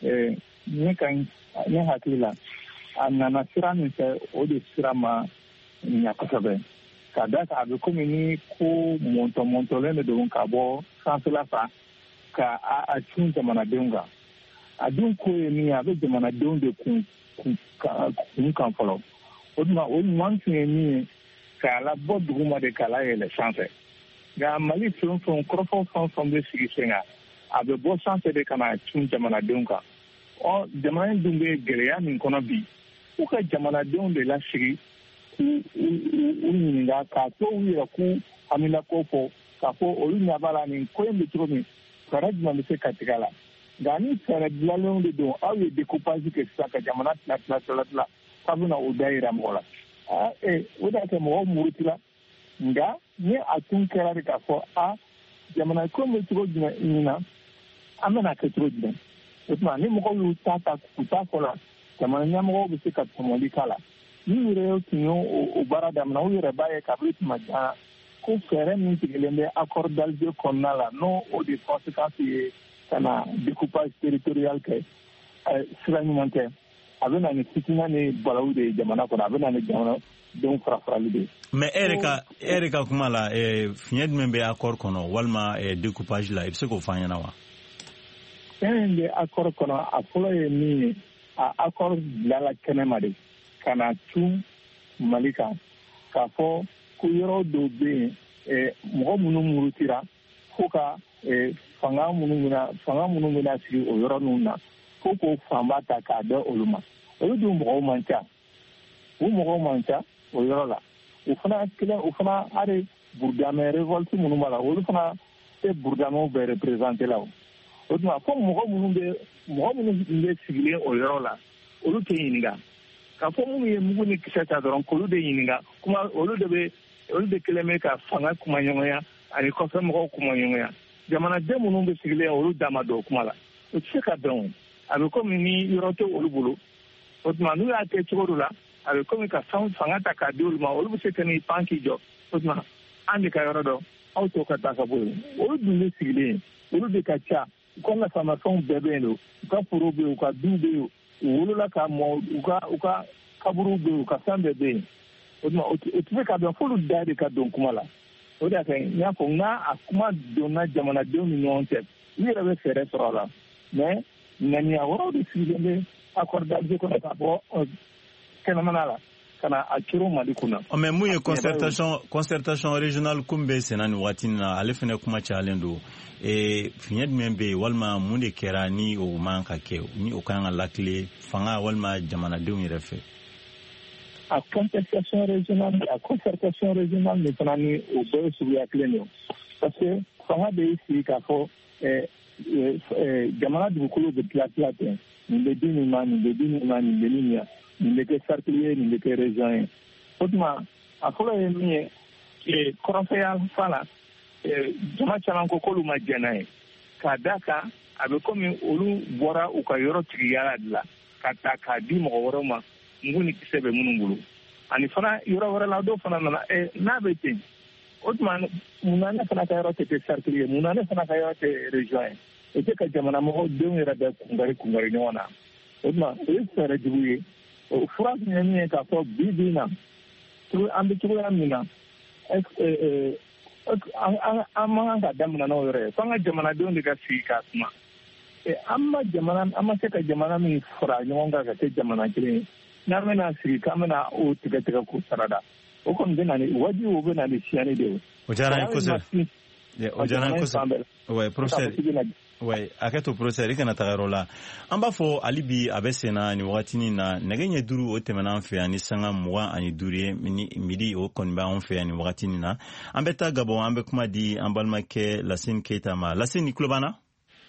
ne kan ne hakili la a nana sira min fɛ o de sira ma ɲa kosɛbɛ ka da kan a bɛ komi ni ko mɔntɔmɔntɔlen de don ka bɔ sanfɛla fɛ ka a cun jamanadenw kan a dun ko ye min ye a bɛ jamanadenw de kun kun kan fɔlɔ o tuma o ɲuman tun ye min ye k'a labɔ duguma de k'a layɛlɛ sanfɛ nka Mali fɛn o fɛn kɔrɔfɔ fɛn o fɛn bɛ sigi sen kan a bɛ bɔ sanfɛ de ka na cun jamanadenw kan ɔ jamana in dun bɛ gɛlɛya min kɔnɔ bi u ka jamanadenw de lasigi k'u ɲininka k'a to u yɛrɛ k'u haminako fɔ k'a fɔ olu ɲɛ b'a la nin ko in bɛ cogo min fɛɛrɛ jumɛn bɛ se ka tigɛ a la nka ni fɛɛrɛ dilanlenw de don aw ye découpage kɛ sisan ka jamana tila tila tila tila k'a bɛna o da yira mɔgɔ la aa ee o de y'a kɛ mɔgɔw murutila nka ni a tun kɛra de k'a fɔ a jamana ko bɛ cogo jumɛn ɲina an bɛna kɛ cogo jumɛn o tuma ni mɔgɔw y'u ta ta k'u ta fɔ la jamana ɲɛmɔgɔw bɛ se ka tɔmɔli k'a la n'u yɛrɛ tun ye o baara daminɛ u yɛrɛ b'a ye kabini tuma jan ko fɛɛrɛ min sigilen bɛ accord d'Alger kɔnɔna la n'o o de conséquence ye ka na découpage territorial kɛ sira ɲuman tɛ a bɛ na ni fitina ni balawu de ye jamana kɔnɔ a bɛ na ni jamana denw fara farali de ye. mais e yɛrɛ ka e yɛrɛ ka kuma la fiɲɛ jumɛn bɛ accord kɔnɔ walima découpage la i bɛ se k'o fɔ an ɲɛna wa? fɛn min bɛ accord kɔnɔ a fɔlɔ ye min ye a accord bilala kɛnɛma de ka na tun Mali kan k'a fɔ ko yɔrɔ dɔw bɛ yen mɔgɔ minnu murutira fo ka fanga minnu bɛna fanga minnu bɛna sigi o yɔrɔ ninnu na fo k'o fanba ta k'a dɛ olu ma olu dun mɔgɔw man ca u mɔgɔw man ca o yɔrɔ la o fana kelen o fana hali Burudamɛ révolte minnu b'a la olu fana tɛ Burudamɛw bɛɛ représenté la o o tuma fo mɔgɔ minnu bɛ mɔgɔ minnu bɛ sigilen o yɔrɔ la olu tɛ ɲininka k'a fɔ minnu ye mugu ni kisɛ ta dɔrɔn k'olu de ɲininka kuma olu de bɛ olu de kelen bɛ ka fanga kuma ɲɔgɔnya ani kɔfɛ mɔgɔw kuma ɲɔgɔnya jamanaden minnu bɛ sigilen olu da ma don o kuma la o tɛ se ka bɛn o a bɛ komi ni yɔrɔ tɛ olu bolo o tuma n'u y'a kɛ cogo dɔ la a bɛ komi ka fanga ta k'a di olu ma olu bɛ se ka n'i pan k'i jɔ o tuma an de ka yɔrɔ dɔn aw t'o ka taa ka bɔ yen olu dun bɛ sigilen olu de ka ca u ka nasamafɛnw bɛɛ bɛ yen don u ka foro bɛ yen u ka du bɛ yen u wolola ka mɔ u ka u ka kaburu bɛ yen u ka fɛn bɛɛ bɛ yen o tuma o tɛ se ka dɔn f'olu da de ka don kuma la o de y'a kɛ n y'a fɔ n ka a kuma donna jamanadenw ni ɲɔgɔn cɛ u yɛrɛ bɛ fɛɛrɛ sɔrɔ a la mais ŋaniya wɛrɛw de sigilen bɛ accord d'Alger kɔnɔ ka bɔ kɛnɛmana la ka na a coro Mali kunna. mais mun ye concertation concertation régionale kun bɛ senna nin waati na ale fana kuma cayalen don fiɲɛ jumɛn bɛ yen walima mun de kɛra ni o man ka kɛ ni o kan ka lakile fanga walima jamanadenw yɛrɛ fɛ. a concertation régionale a concertation régionale de fana ni o bɛɛ ye suguya kelen de parce que fanga bɛ sigi k'a fɔ jamana dugukolo bɛ tila tila ten nin bɛ di nin ma nin bɛ di nin ma nin bɛ nin ɲɛ nin bɛ kɛ cercle ye nin bɛ kɛ région ye o tuma a fɔlɔ ye min ye kɔrɔnfɛya fa la jama caman ko k'olu ma jɛn n'a ye k'a da kan a bɛ komi olu bɔra u ka yɔrɔ tigiya de la ka ta k'a di mɔgɔ wɛrɛw ma mugu ni kisɛ bɛ minnu bolo ani fana yɔrɔ wɛrɛ la dɔw fana nana n'a bɛ ten o tuma munna ne fana ka yɔrɔ tɛ kɛ cercle ye munna ne fana ka yɔrɔ tɛ région ye o tɛ ka jamana mɔgɔw denw yɛrɛ bɛ kungari kungari ɲɔgɔn na o tuma o ye fɛɛrɛ jugu ye o fura tun ye min ye k'a fɔ bi bi in na an bɛ cogoya min na an man kan ka daminɛ n'o yɔrɔ ye f'an ka jamanadenw de ka sigi k'a kuma an ma jamana an ma se ka jamana min fara ɲɔgɔn kan ka kɛ jamana kelen ye n'an bɛna sigi k'an bɛna o tigɛ tigɛ k'o sarada o kɔni bɛ na ni wajibi o bɛ na ni siyani de ye. o diyara n ye kosɛbɛ o diyara n ye kosɛbɛ ouais professeur ouais hakɛto professeur i kana taga yɔrɔ la an b'a fɔ hali bi a bɛ senna nin wagatinin na nɛgɛ ɲɛ duuru o tɛmɛna an fɛ yan ni sanga mugan ani duuru ye midi o kɔni bɛ an fɛ yan nin wagatinin na an bɛ taa Gabon an bɛ kuma di an balimakɛ Lasine Keyita ma Lasine i tulo b'an na.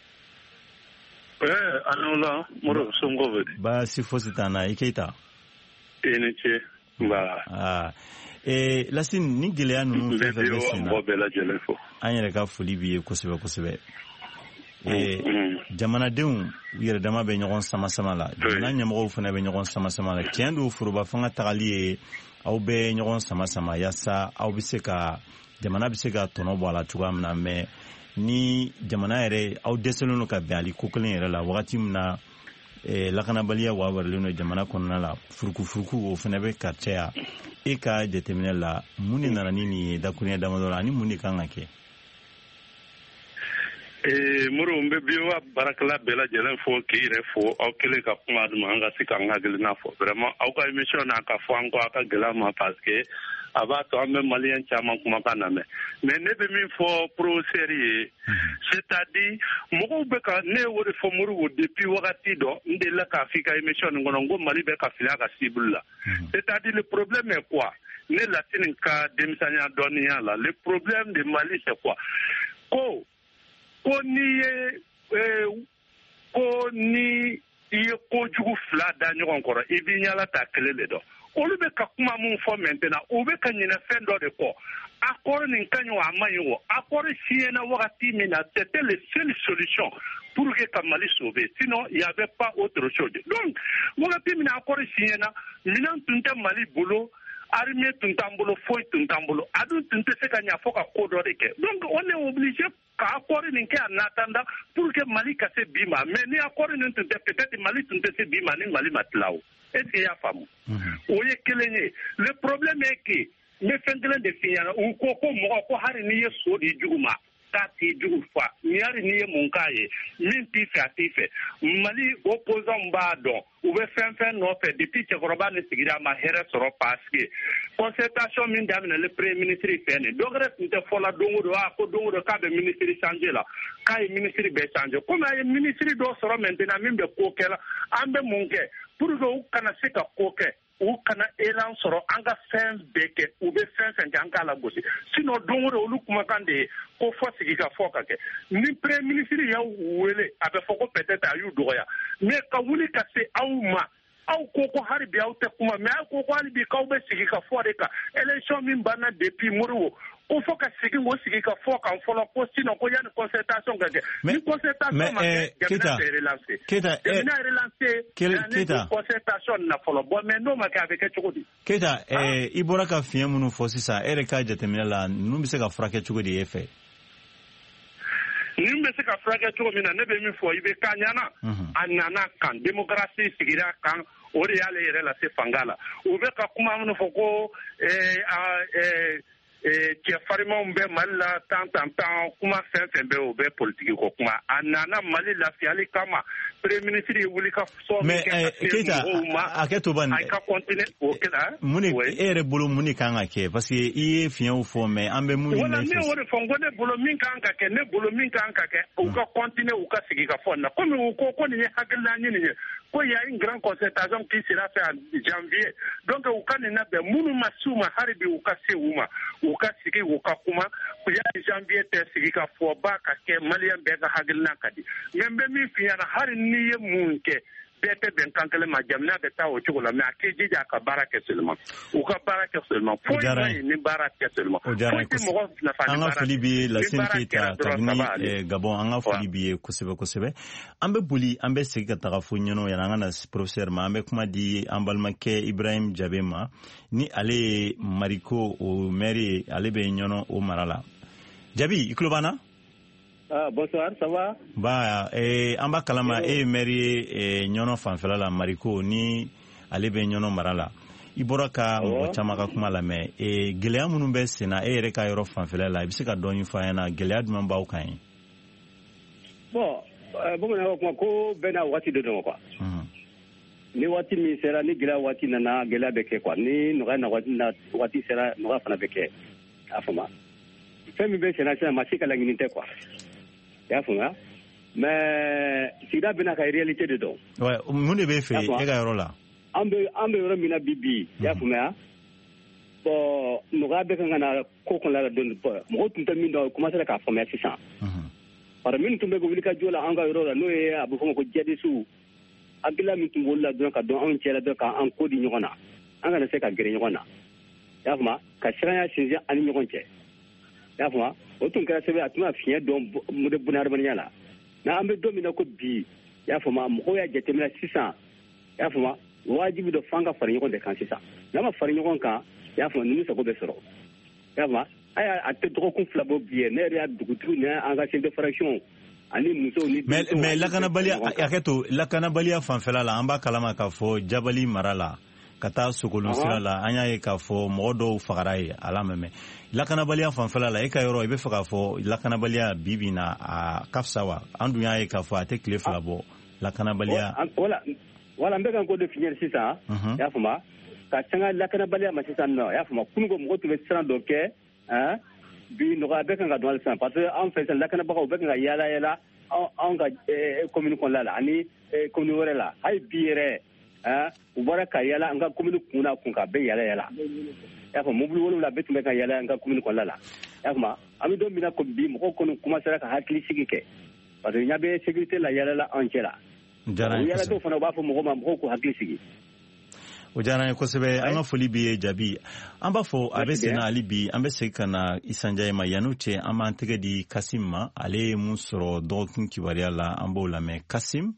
ɛɛ an n'o la Modibo somɔgɔw bɛ di. baasi fosi t'an na i Keyita. i ni ce. Voilà. Ah. Eh, Lassine, ni gɛlɛya ninnu fɛn fɛn bɛ sen na an yɛrɛ ka foli b'i ye kosɛbɛ kosɛbɛ. Eh, jamanadenw u yɛrɛ dama bɛ ɲɔgɔn sama sama la, jamana ɲɛmɔgɔw fana bɛ ɲɔgɔn sama sama la. Tiɲɛ don foroba fanga tagali ye aw bɛ ɲɔgɔn sama sama yaasa aw bɛ se ka jamana bɛ se ka tɔnɔ bɔ a la cogoya min na, mais ni jamana yɛrɛ aw dɛsɛlen don ka bɛn ali ko kelen yɛrɛ la wagati min na eh, lakanabaliya wawarilen don jamana kɔnɔna la, furuku furuku o fana bɛ ka caya. E ka jateminɛ la mun de nana ni nin ye dakurunya damadɔ la ani mun de kan ka kɛ? Eh, Moro, n bɛ biwa barakɛla bɛɛ lajɛlen fo k'i yɛrɛ fo aw kɛlen ka kuma duma an ka se k'an hakilina fɔ. Vraiment aw ka émission n'a ka fɔ an kɔ a ka gɛlɛya ma parce que a b'a to an bɛ maliyɛn caman kumakan lamɛn. Mais ne bɛ min fɔ professeur ye, c'est-à-dire mɔgɔw bɛ ka ne y'o de fɔ Moribo depuis wagati dɔ n delila k'a f'i ka émission nin kɔnɔ n ko Mali bɛ ka fili a ka cible la. C'est-à-dire le problème est quoi? Ne Latini ka denmisɛnniya dɔnniya la, le problème de Mali c'est quoi? Ko ko n'i ye ko ni i ye kojugu fila da ɲɔgɔn kɔrɔ i b'i ɲala ta kelen de dɔn. Olu bɛ ka kuma mun fɔ maintenant u bɛ ka ɲinɛ fɛn dɔ de kɔ. Accord nin ka ɲi o a man ɲi o. Accord siɲɛna wagati min na c'était le seul solution pour que ka Mali sauver. Sinon il y avait pas autre chose. Donc wagati min na accord siɲɛna minɛn tun tɛ Mali bolo. Armée tun t'an bolo foyi tun t'an bolo a dun tun tɛ se ka ɲa fɔ ka ko dɔ de kɛ. Donc on est obligé ka accord nin kɛ en attendant pour que Mali ka se bi ma, mais ni accord nin tun tɛ peut-être Mali tun tɛ se bi ma ni Mali ma tila o. Est-ce que y'a faamu? O ye kelen ye. Le problème est que n bɛ fɛn kelen de f'i ɲɛna u ko ko mɔgɔ ko hali n'i ye so di jugu ma k'a t'i jugu fa ni hali n'i ye mun k'a ye min t'i fɛ a t'i fɛ. Mali opposant b'a dɔn u bɛ fɛn fɛn nɔfɛ depuis cɛkɔrɔba ni sigira a ma hɛrɛ sɔrɔ parce que concertation min daminɛ premier ministre fɛ nin dɔ wɛrɛ tun tɛ fɔla don o don a ko don o don k'a bɛ ministre changer la k'a ye ministre bɛɛ changer komi a ye ministre dɔ sɔrɔ maintenant min bɛ ko kɛ la an bɛ mun kɛ pour que u kana se ka ko kɛ u kana élan sɔrɔ an ka fɛn bɛɛ kɛ u bɛ fɛn fɛn kɛ an k'a lagosi sinon don o don olu kumakan de ye ko fɔ sigi ka fɔ ka kɛ ni premier ministre y'aw wele a bɛ fɔ ko peut-être a y'u dɔgɔya mais ka wuli ka se aw ma aw ko ko hali bi aw tɛ kuma mais aw ko ko hali bi k'aw bɛ sigi ka fɔ de kan élection min banna depuis Moribo ko fɔ ka sigi o sigi ka fɔ kan fɔlɔ ko sinon ko yanni concertation ka kɛ ni concertation ma kɛ jamana tɛ relancer jamana relancer Keita concertation na fɔlɔ bon mais n'o ma kɛ a bɛ kɛ cogo di? Keita i bɔra ka fiɲɛ minnu fɔ sisan e yɛrɛ ka jateminɛ la ninnu bɛ se ka furakɛ cogo di e fɛ? Nin bɛ se ka furakɛ cogo min na ne bɛ min fɔ i bɛ kan ɲana a nana kan démocratie sigira kan o de y'ale yɛrɛ lase fanga la u bɛ ka kuma minnu fɔ ko cɛ farimanw bɛ Mali la tan tan tan kuma fɛn fɛn bɛ o bɛ politiki ko kuma a nana Mali lafiyali kama premier ministre ye wuli ka sɔn min kɛ ka se mɔgɔw ma a kɛ to ban a ka continuer o kɛ mun e yɛrɛ bolo mun de kan ka kɛ parce que i ye fiɲɛw fɔ mais an bɛ mun ɲini wala ne o de fɔ n ko ne bolo min kan ka kɛ ne bolo min kan ka kɛ u ka continuer u ka sigi ka fɔ na komi u ko ko nin ye hakilina ɲini ye ko y a une grande concertation qui sera faite en janvier donc u ka nin labɛn minnu ma s'u ma hali bi u ka se u ma u ka sigi u ka kuma yani janvier tɛ sigi ka fɔ ba ka kɛ maliyɛn bɛɛ ka hakilina ka di mais n bɛ min f'i ɲɛna hali n'i ye mun kɛ bɛɛ tɛ bɛn kan kelen ma jamana bɛ taa o cogo la mais a k'i jija a ka baara kɛ seulement u ka baara kɛ seulement foyi ma ɲi ni baara kɛ seulement foyi tɛ mɔgɔ nafa ni baara an ka foli b'i ye Lassine Keita kabini Gabon an ka foli b'i ye kosɛbɛ kosɛbɛ an bɛ boli an bɛ segin ka taga fo ɲɛnɔ yan an ka na professeur ma an bɛ kuma di an balimakɛ Ibrahim Jabe ma ni ale ye Mariko o maire ye ale bɛ ɲɔnɔ o mara la Jabi i tulo b'an na? Ah, bonsoir, ça va? Ba, eh, an b'a kalama e ye maire ye eh, ɲɔnɔ fanfɛla la Mariko ni ale bɛ ɲɔnɔ mara la i bɔra ka mɔgɔ caman ka kuma lamɛn eh, gɛlɛya minnu bɛ sen na e yɛrɛ ka yɔrɔ fanfɛla la i bɛ se ka dɔɔni fɔ an ɲɛna gɛlɛya jumɛn b'aw kan ye? Bon, bamananw ka kuma ko bɛɛ n'a waati de don quoi. Ni waati min sera ni gɛlɛya waati nana gɛlɛya bɛ kɛ quoi ni nɔgɔya na waati na waati sera nɔgɔya fana bɛ kɛ a faamu fɛn min bɛ sen na sisan maa si ka laɲini tɛ quoi. I y'a faamuya mais sigida bɛna ka réalité de dɔn. Mun de b'e fɛ e ka yɔrɔ la? An bɛ an bɛ yɔrɔ min na bi bi i y'a faamuya bon nɔgɔya bɛ kan ka na ko kɔnɔna la dɔɔni mɔgɔw tun tɛ min dɔn commencé k'a faamuya sisan. Bari minnu tun bɛ wuli ka jɔ la an ka yɔrɔ la n'o ye a bɛ fɔ o ma ko jadisiw hakilila min tun b'olu la dɔrɔn ka dɔn anw cɛ la dɔrɔn k'an ko di ɲɔgɔn na an kana se ka gere ɲɔgɔn na y'a faamu ka siranya sinsin ani ɲɔgɔn cɛ y'a faamu o tun kɛra sɛbɛn a tun bɛ fiɲɛ dɔn bunahadamadenya la nka an bɛ don min na ko bi y'a faamu mɔgɔw y'a jateminɛ sisan y'a faamu wajibi dɔ f'an ka fara ɲɔgɔn de kan sisan n'a ma fara ɲɔgɔn kan y'a faamu ninnu sago bɛ sɔrɔ y'a faamu a y'a a tɛ dɔgɔkun fila bɔ bi ye ne yɛrɛ y'a dugutigiw ni an ka chef de fraction ani musow ni mais mais lakanabaliya hakɛto lakanabaliya fanfɛla la an b'a kalama k'a fɔ jabali mara la ka taa Sogolon sira la an y'a ye k'a fɔ mɔgɔ dɔw fagara ye ala mɛmɛ lakanabaliya fanfɛla la e ka yɔrɔ i bɛ fɛ k'a fɔ lakanabaliya bi bi na a ka fisa wa an dun y'a ye k'a fɔ a tɛ tile fila bɔ lakanabaliya wala wala n bɛ ka n ko de fiɲɛ sisan y'a faamu ka sanga lakanabaliya ma sisan nɔ y'a faamu kununko mɔgɔ tun bɛ siran dɔ kɛ bi nɔgɔya bɛɛ kan ka dɔn sisan parce que an fɛ sisan lakanabagaw bɛɛ kan ka yaala yaala anw ka commune kɔnɔna la ani commune wɛrɛ la hali bi yɛrɛ u bɔra ka yaala an ka commune kun na kun ka bɛɛ yaala yaala y'a fɔ mobili wolonwula bɛɛ tun bɛ ka yaala an ka commune kɔnɔna la y'a faamu an bɛ don min na ko bi mɔgɔw kɔni commencera ka hakili sigi kɛ parce que ɲa bɛ sécurité la yaala la an cɛ la u yaala dɔw fana u b'a fɔ mɔgɔw ma mɔgɔw k'u hakili sigi o diyara n ye kosɛbɛ an ka foli b'i ye Jabi an b'a fɔ a bɛ sen na hali bi an bɛ segin ka na Isa Njaye ma yan'u cɛ an b'an tɛgɛ di Kasim ma ale ye mun sɔrɔ dɔgɔkun kibaruya la an b'o lamɛn Kasim.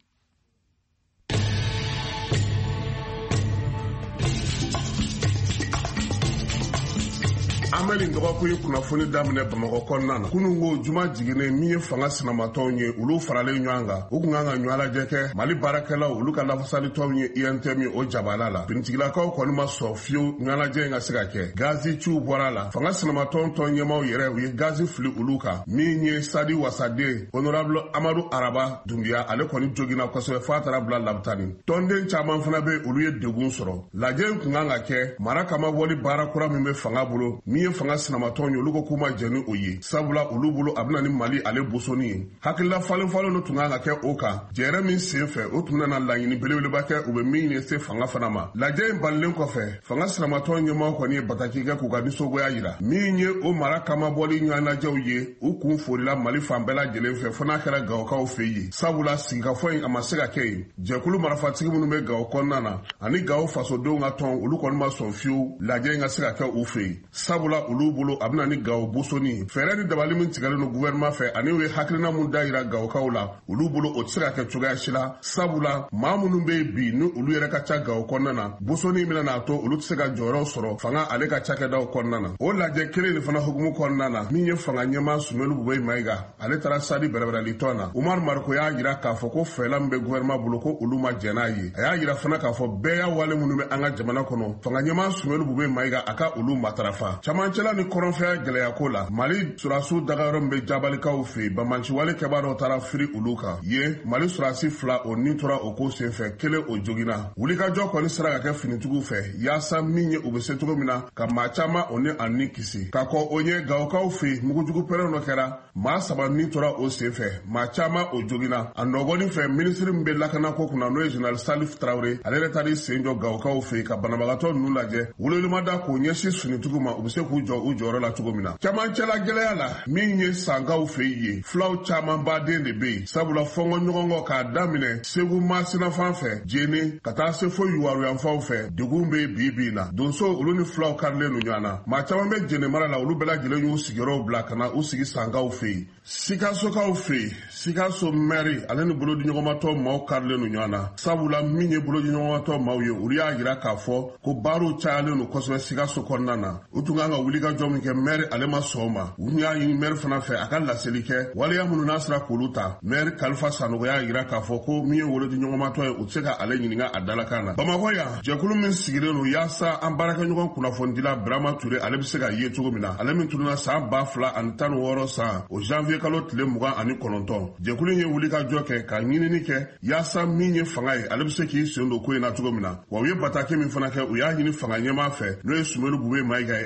an bɛ nin dɔgɔkun ye kunnafoni daminɛ Bamakɔ kɔnɔna na kunun ko juma jiginnen min ye fanga sinamatɔw ye olu faralen ɲɔgɔn kan u kun kan ka ɲɔgɔn lajɛ kɛ Mali baarakɛlaw olu ka lafasalitɔw ye I N T M o jabala la finitigilakaw kɔni ma sɔn fiyewu ɲɔgɔn lajɛ in ka se ka kɛ gazi ciw bɔra la fanga sinamatɔw tɔn ɲɛmaw yɛrɛ u ye gazi fili olu kan min ye Sadi Wasaden honorable Amadu Araba Dunbiya ale kɔni jogina kosɛbɛ f'a taara bila labutani tɔnden caman fana bɛ olu ye degun sɔrɔ lajɛ in kun kan ka kɛ mara kama bɔli baara kura min bɛ fanga bolo min ye fanga sinamatɔw ye olu ko k'u ma jɛ ni o ye sabula olu bolo a bɛna ni Mali ale bosoni ye hakilila falen falen tun kan ka kɛ o kan jɛrɛ min sen fɛ o tun nana laɲini belebeleba kɛ u bɛ min ɲini se fanga fana ma lajɛ in balilen kɔfɛ fanga sinamatɔw ɲɛmaw kɔni ye bataki kɛ k'u ka nisɔngoya yira min ye o mara kama bɔli ɲɔgɔn lajɛw ye u kun forila Mali fan bɛɛ lajɛlen fɛ fo n'a kɛra Gawokaw fɛ yen sabula sigikafɔ in a ma se ka kɛ yen jɛkulu marifatigi minnu bɛ Gawo kɔnɔna na ani Gawo fasodenw ka tɔn olu kɔni ma sɔn fiyewu lajɛ in ka se ka kɛ u fɛ yen sabula olu bolo a bɛna ni Gawo bosoni fɛɛrɛ ni dabali min tigɛlen no gouvernement fɛ ani u ye hakilina mun da yira Gawokaw la olu bolo o tɛ se ka kɛ cogoya si la sabula maa minnu bɛ bi ni olu yɛrɛ ka ca Gawo kɔnɔna na bosoni bɛna n'a to olu tɛ se ka jɔyɔrɔ sɔrɔ fanga ale ka cakɛdaw kɔnɔna na o lajɛ kelen nin fana hukumu kɔnɔna na min ye fanga ɲɛmaa Sumelu Bubey Mayiga ale taara Sadi bɛrɛbɛrɛli tɔn na Umar Mariko y'a yira k'a fɔ ko fɛɛrɛ min bɛ gouvernement bolo ko olu ma jɛn n'a ye a y'a yira fana k'a fɔ bɛɛ y'a wale minnu bɛ an ka jamana kɔnɔ fanga ɲɛmaa Sumelu Bubey Mayiga a ka olu matarafa camancɛla ni kɔrɔnfɛya gɛlɛya ko la Mali surasiw dagayɔrɔ min bɛ jabalikaw fɛ yen bamanciwale kɛbaa dɔ taara firi olu kan ye Mali surasi fila o nin tora o ko senfɛ kelen o jogina wulikajɔ kɔni sera ka kɛ finitigiw fɛ yaasa min ye u bɛ se cogo min na ka maa caman o ni a ni kisi ka kɔ o ye Gawokaw fɛ mugujugu pɛrɛn dɔ kɛra maa saba nin tora o senfɛ maa caman o jogina a nɔgɔnin fɛ minisiri min bɛ lakanako kunna n'o ye Général Salif Traoré ale yɛrɛ taara sen jɔ Gawokaw fɛ ka banabagatɔ ninnu lajɛ wololimada k'o ɲɛsin finitigiw ma u bɛ se k'u jɔ u jɔyɔrɔ la cogo min na camancɛla gɛlɛya la min ye Sankaw fɛ ye fulaw caman baden de bɛ yen sabula fɔngɔ ɲɔgɔnkɔ k'a daminɛ Segu Masina fan fɛ Jene ka taa se fo Yuwaru yanfanw fɛ degun bɛ bi bi na donso olu ni fulaw karilen no ɲɔgɔn na maa caman bɛ Jene mara la olu bɛɛ lajɛlen y'u sigiyɔrɔw bila ka na u sigi Sankaw fɛ yen Sikasokaw fɛ yen Sikaso mɛri ale ni bolodiɲɔgɔnmatɔ maaw karilen no ɲɔgɔn na sabula min ye bolodiɲɔgɔnmatɔ maaw ye olu y'a yira k'a fɔ ko baaraw cayalen no kosɛbɛ Sikaso kɔnɔna na u tun kan ka wulikajɔ min kɛ mɛri ale ma sɔn ma u y'a ɲini mɛri fana fɛ a ka laseli kɛ waleya minnu n'a sera k'olu ta mɛri Kalifa Sanogo y'a yira k'a fɔ ko min ye wolodiɲɔgɔnmatɔ ye u tɛ se ka ale ɲininka a dalakan na Bamakɔ yan jɛkulu min sigilen no yaasa an baarakɛɲɔgɔn kunnafonidila Burama Ture ale bɛ se ka ye cogo min na ale min tununa san ba fila ani tan ni wɔɔrɔ san o janvier kalo tile mugan ani kɔnɔntɔn jɛkulu ye wulikajɔ kɛ ka ɲinini kɛ yaasa min ye fanga ye ale bɛ se k'i sen don ko in na cogo min na wa u ye bataki min fana kɛ u y'a ɲini fanga ɲɛmaa fɛ n'o ye Sumelu Bubey Mayiga ye ale yɛrɛ k'i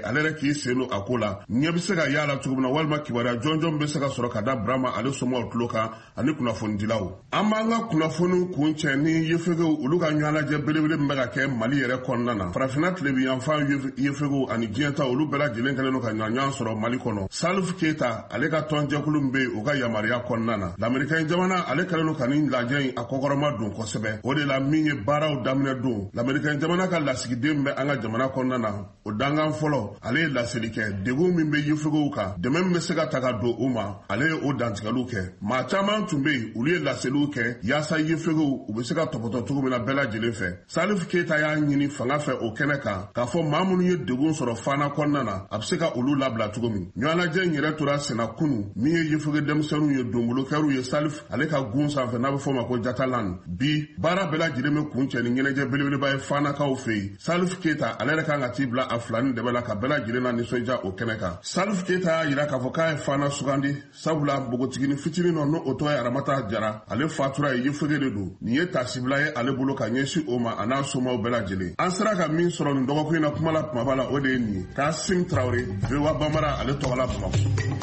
k'i sen don a ko la ɲɛ bɛ se ka y'a la cogo min na walima kibaruya jɔnjɔn bɛ se ka sɔrɔ ka da Burama ale somɔgɔw tulo kan ani kunnafonidilaw. An b'an ka kunnafoniw kun cɛ ni yefegew olu ka ɲɔgɔnlajɛ belebele min bɛ ka kɛ Mali yɛrɛ kɔnɔna na. Farafinna tilebiyanfan yefegew ani diɲɛ ta olu bɛɛ lajɛlen kɛlen don ka ɲɔgɔn sɔrɔ Mali kɔnɔ. Salif Keita ale ka tɔnjɛkulu min bɛ yen o ka yamaruya kɔnɔna na. Lamɛrikɛn jamana ale kɛlen don ka nin lajɛ in a kɔkɔrɔma don kosɛbɛ. O de la min ye baaraw daminɛ don Lamɛrikɛn jamana ka lasigiden bɛ an ka jamana kɔnɔna na o dangan fɔlɔ ale ye laseli kɛ degun min bɛ yefegew kan dɛmɛ min bɛ se ka ta ka don u ma ale ye o dantigɛliw kɛ. Maa caman tun bɛ yen olu ye laseliw kɛ yaasa yefegew u bɛ se ka tɔpɔtɔ cogo min na bɛɛ lajɛlen fɛ. Salif Keita y'a ɲini fanga fɛ o kɛnɛ kan k'a fɔ maa minnu ye degun sɔrɔ fana kɔnɔna na a bɛ se ka olu labila cogo min. Ɲɔgɔnlajɛ in yɛrɛ tora senna kunu min ye yefege denmisɛnninw ye donbolokɛriw ye Salif ale ka gun sanfɛ n'a bɛ fɔ o ma ko Jatalan. Bi baara bɛɛ lajɛlen bɛ kun cɛ ni ɲɛnajɛ belebeleba ye fanakaw fɛ yen. Salif Keita ale yɛrɛ kan ka t'i bila a filani dɛbɛ la ka bɛɛ lajɛlen na nisɔndiya o kɛnɛ kan. Salif Keita y'a jira k'a fɔ k'a ye fana sugandi sabula npogotiginin fitinin nɔ n'o tɔgɔ ye Aramata Jara ale fatura ye yefege de don. Nin ye tasibila ye ale bolo ka ɲɛsin o ma a n'a somɔgɔw bɛɛ lajɛlen. An sera ka min sɔrɔ nin dɔgɔkun in na kuma la kumaba la o de ye nin ye. Kasim Traoré V O A Bambara ale tɔgɔ la Bamakɔ.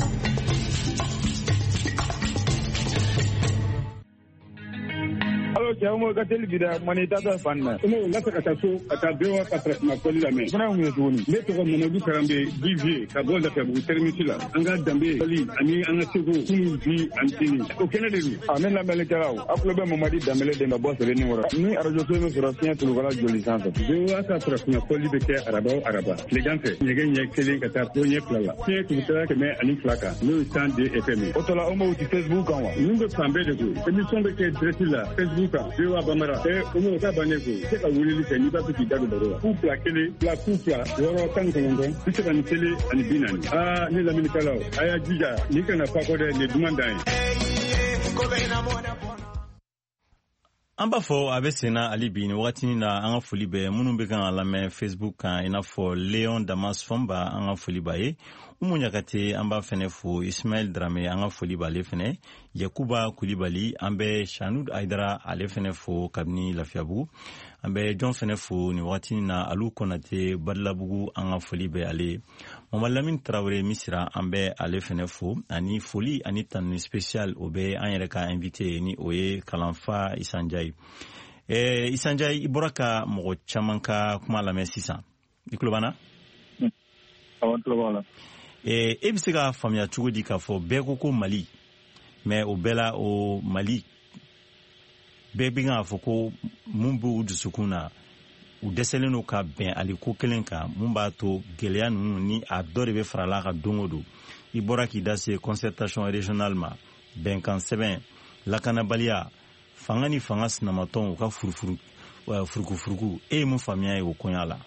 Cɛw ka teli bi da mani tata fan na. Kuma la ka taa so ka taa V O A ka traitement fɔli lamɛn. Fana mun ye tuguni. Ne tɔgɔ Mamadu Karambe Divier ka bɔ Lafiyabugu terminus la. An ka danbe fɔli ani an ka seko kunun bi ani sini. O kɛnɛ de don. A ne lamɛnnikɛlaw a tulo bɛ Mamadi Danbele de ka bɔ Sɛbɛnni kɔrɔ. Ni arajo so min sɔrɔ fiɲɛ tulukala joli sanfɛ. V O A ka traitement fɔli bɛ kɛ araba o araba. Tilegan fɛ ɲɛgɛn ɲɛ kelen ka taa fo ɲɛ fila la. Fiɲɛ tulukala kɛmɛ ani fila kan. N'o ye cent deux F M. O tɔ la o m'o ti Facebook kan wa. Ninnu bɛ fan bɛɛ de ko. Émission bɛ kɛ direct la Facebook kan. V O A Bambara. Ɛ o m'o ta bannen ko. Se ka weleli kɛ n'i b'a fɛ k'i da don baro la. Ku fila kelen fila ku fila wɔɔrɔ tan ni kɔnɔntɔn bi saba ni kelen ani bi naani. Aa ne lamɛnnikɛlaw a y'a jija nin kana fa kɔ dɛ nin duman dan ye. An b'a fɔ a bɛ senna hali bi ni wagati na an ka foli bɛ minnu bɛ kan ka lamɛn Facebook kan i n'a fɔ Léon Damas Fɔnba an ka foli b'a ye. Umu Ɲakate an b'a fɛnɛ fo Ismaël Dramé an ka foli b'ale fɛnɛ Yakuba Kulibali an bɛ Chanud Aidara ale fɛnɛ fo kabini Lafiyabugu an bɛ jɔn fɛnɛ fo ni wagati na Alu Konate Badilabugu an ka foli bɛ ale Mamadu Lamini Traoré Misira an bɛ ale fɛnɛ fo ani foli ani tanuni spécial o bɛ an yɛrɛ ka invité ni o ye Kalanfa Isanjayi eh Isanjayi i bɔra ka mɔgɔ caman ka kuma lamɛn sisan i tulo b'an na awɔ tulo b'an na e bɛ se ka faamuya cogo di k'a fɔ bɛɛ ko ko Mali mais o bɛɛ la o Mali bɛɛ bɛ k'a fɔ ko mun b'u dusukun na u dɛsɛlen don ka bɛn ali ko kelen kan mun b'a to gɛlɛya ninnu ni a dɔ de bɛ farala ka don o don i bɔra k'i da se concertation régionale ma bɛnkan sɛbɛn lakanabaliya fanga ni fanga sinamatɔn u ka furufuru furukufuruku e ye mun faamuya ye o koɲa la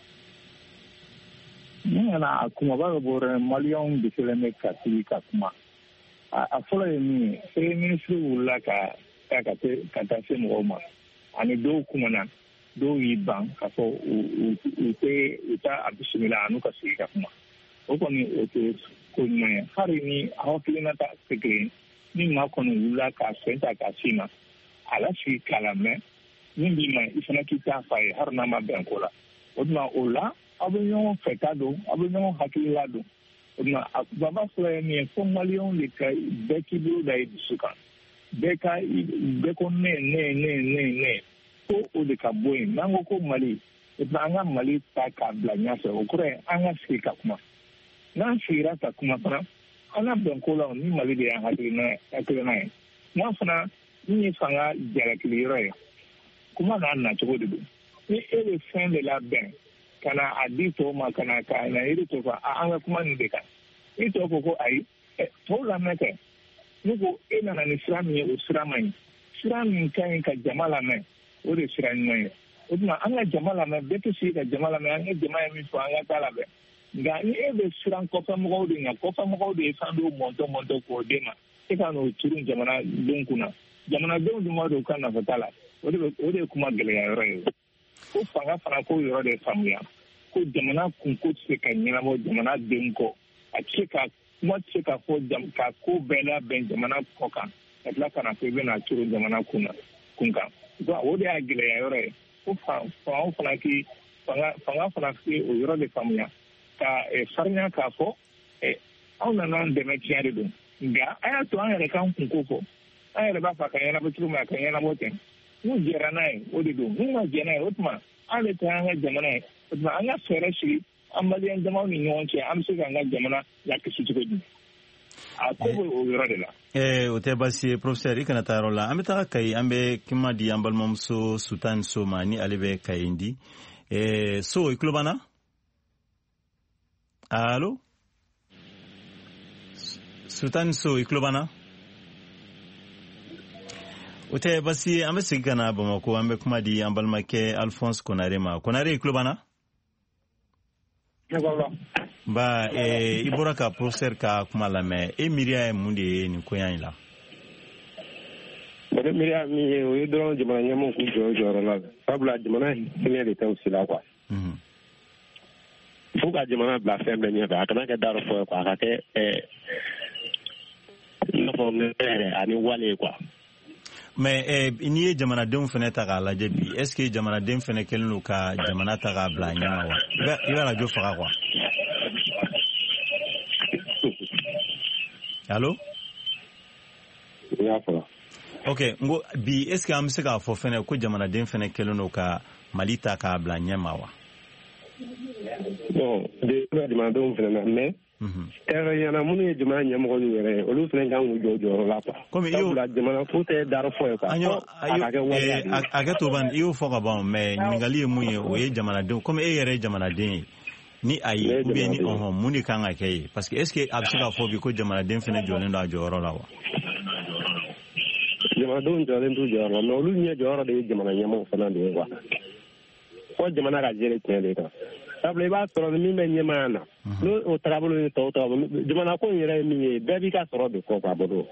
ni nana kumaba bɛ bɔra maliyɛnw de kɛlen bɛ ka sigi ka kuma a fɔlɔ ye min ye premier ministre wulila ka ka ka taa se mɔgɔw ma ani dɔw kumana dɔw y'i ban k'a fɔ u tɛ u t'a bisimila a n'u ka sigi ka kuma o kɔni o tɛ ko ɲuman ye hali ni hakilinata tɛ kelen ni maa kɔni wulila ka sen ta ka s'i ma a la sigi k'a lamɛn min b'i ma i fana k'i t'a fa ye hali n'a ma bɛn ko la o tuma o la aw bɛ ɲɔgɔn fɛta don aw bɛ ɲɔgɔn hakilila don o tuma a baba fɔlɔ ye min ye fo maliyɛnw de ka bɛɛ k'i bolo da i dusu kan bɛɛ ka bɛɛ ko ne ne ne ne ne ko o de ka bɔ yen n'an ko ko mali o tuma an ka mali ta k'a bila ɲɛfɛ o kɔrɔ ye an ka sigi ka kuma n'an sigira ka kuma fana an ka bɛn ko la ni mali de y'an hakilina hakilina ye n'a fana min ye fanga jalakili yɔrɔ ye kuma n'a nacogo de don ni e bɛ fɛn de labɛn ka na a di tɔw ma ka na ka na yiri tɔw kan an ka kuma nin de kan i tɔw ko ko ayi tɔw lamɛn kɛ ne ko e nana ni sira min ye o sira man ɲi sira min ka ɲi ka jama lamɛn o de sira ɲuman ye o tuma an ka jama lamɛn bɛɛ tɛ sigi ka jama lamɛn an ka jama ye min fɔ an ka taa labɛn nka ni e bɛ siran kɔfɛmɔgɔw de ɲɛ kɔfɛmɔgɔw de ye fɛn dɔw mɔntɔ mɔntɔ k'o d'e ma e ka n'o turu jamanadenw kunna jamanadenw dun b'a dɔn u ka nafata la o de o de ye kuma gɛlɛya yɔrɔ ye ko fanga fana k'o yɔrɔ de faamuya ko jamana kunko tɛ se ka ɲɛnabɔ jamana denw kɔ a tɛ se ka kuma tɛ se ka fɔ ka ko bɛɛ labɛn jamana kɔ kan ka tila ka na fɔ i bɛna turu jamana kun na kun kan o de y'a gɛlɛya yɔrɔ ye ko fanga fana k'i fanga fanga fana k'i o yɔrɔ de faamuya ka farinya k'a fɔ aw nana an dɛmɛ tiɲɛ de don nka a y'a to an yɛrɛ k'an kun ko fɔ an yɛrɛ b'a fɔ ka ɲɛnabɔ cogo min a ka ɲɛnabɔ ten n'u jɛra n'a ye o de don n'u ma jɛ n'a ye o tuma an de ta an ka jamana ye o tuma an ka fɛɛrɛ sigi an maliyɛn damaw ni ɲɔgɔn cɛ an bɛ se k'an ka jamana lakisi cogo di a ko bɛ o yɔrɔ de la. Eh, o tɛ baasi ye professeur i kana taa yɔrɔ la an bɛ taga Kayi an bɛ kuma di an balimamuso Sutani So ma ni ale bɛ Kayi di eh, So i tulo b'an na allo Sutani So i tulo b'an na o tɛ baasi ye an bɛ segin ka na Bamako an bɛ kuma di an balimakɛ Alphonse Konare ma Konare i tulo b'an na ba eh, i bɔra ka professeur ka kuma lamɛn e miiriya ye mun de ye nin koya in la ne miiriya min ye o ye dɔrɔn jamana ɲɛmɔgɔw k'u jɔ jɔyɔrɔ la sabula jamana hinɛ de tɛ u si la quoi fo ka jamana bila fɛn bɛɛ ɲɛfɛ a kana kɛ darɔ fɔ quoi a ka kɛ i n'a fɔ ne yɛrɛ ani wale ye quoi mais eh, n'i ye jamanadenw fana ta k'a lajɛ bi est ce que jamanaden fana kɛlen don ka jamana ta k'a bila ɲɛma wa i b'a radio faga quoi allo y'a fɔ ok ngo bi est ce que an bɛ se k'a fɔ fana ko jamanaden fana kɛlen don ka Mali ta k'a bila ɲɛma wa bon de jamanadenw fana na mais ɛrɛyana minnu ye jamana ɲɛmɔgɔ ninnu yɛrɛ olu fana kan k'u jɔ jɔyɔrɔ la quoi sabula jamana ko tɛ darɔ fɔ ye quoi a kɛ to ban i y'o fɔ ka ban mais ɲininkali ye mun ye o ye jamanadenw comme e yɛrɛ ye jamanaden ye ni a ye ou bien ni ɔhɔn mun de kan ka kɛ ye parce que est ce que a bɛ se k'a fɔ bi ko jamanaden fana jɔlen don a jɔyɔrɔ la wa jamanadenw jɔlen t'u jɔyɔrɔ la mais olu ɲɛ jɔyɔrɔ de ye jamana ɲɛmɔgɔ fana de ye quoi fɔ jamana ka jɛre tiɲɛ de kan sabula i b'a sɔrɔ ni min bɛ ɲɛmaya na n'o tagabolo ye tɔw tagabolo jamana ko in yɛrɛ ye min ye bɛɛ b'i ka sɔrɔ de kɔ k'a bolo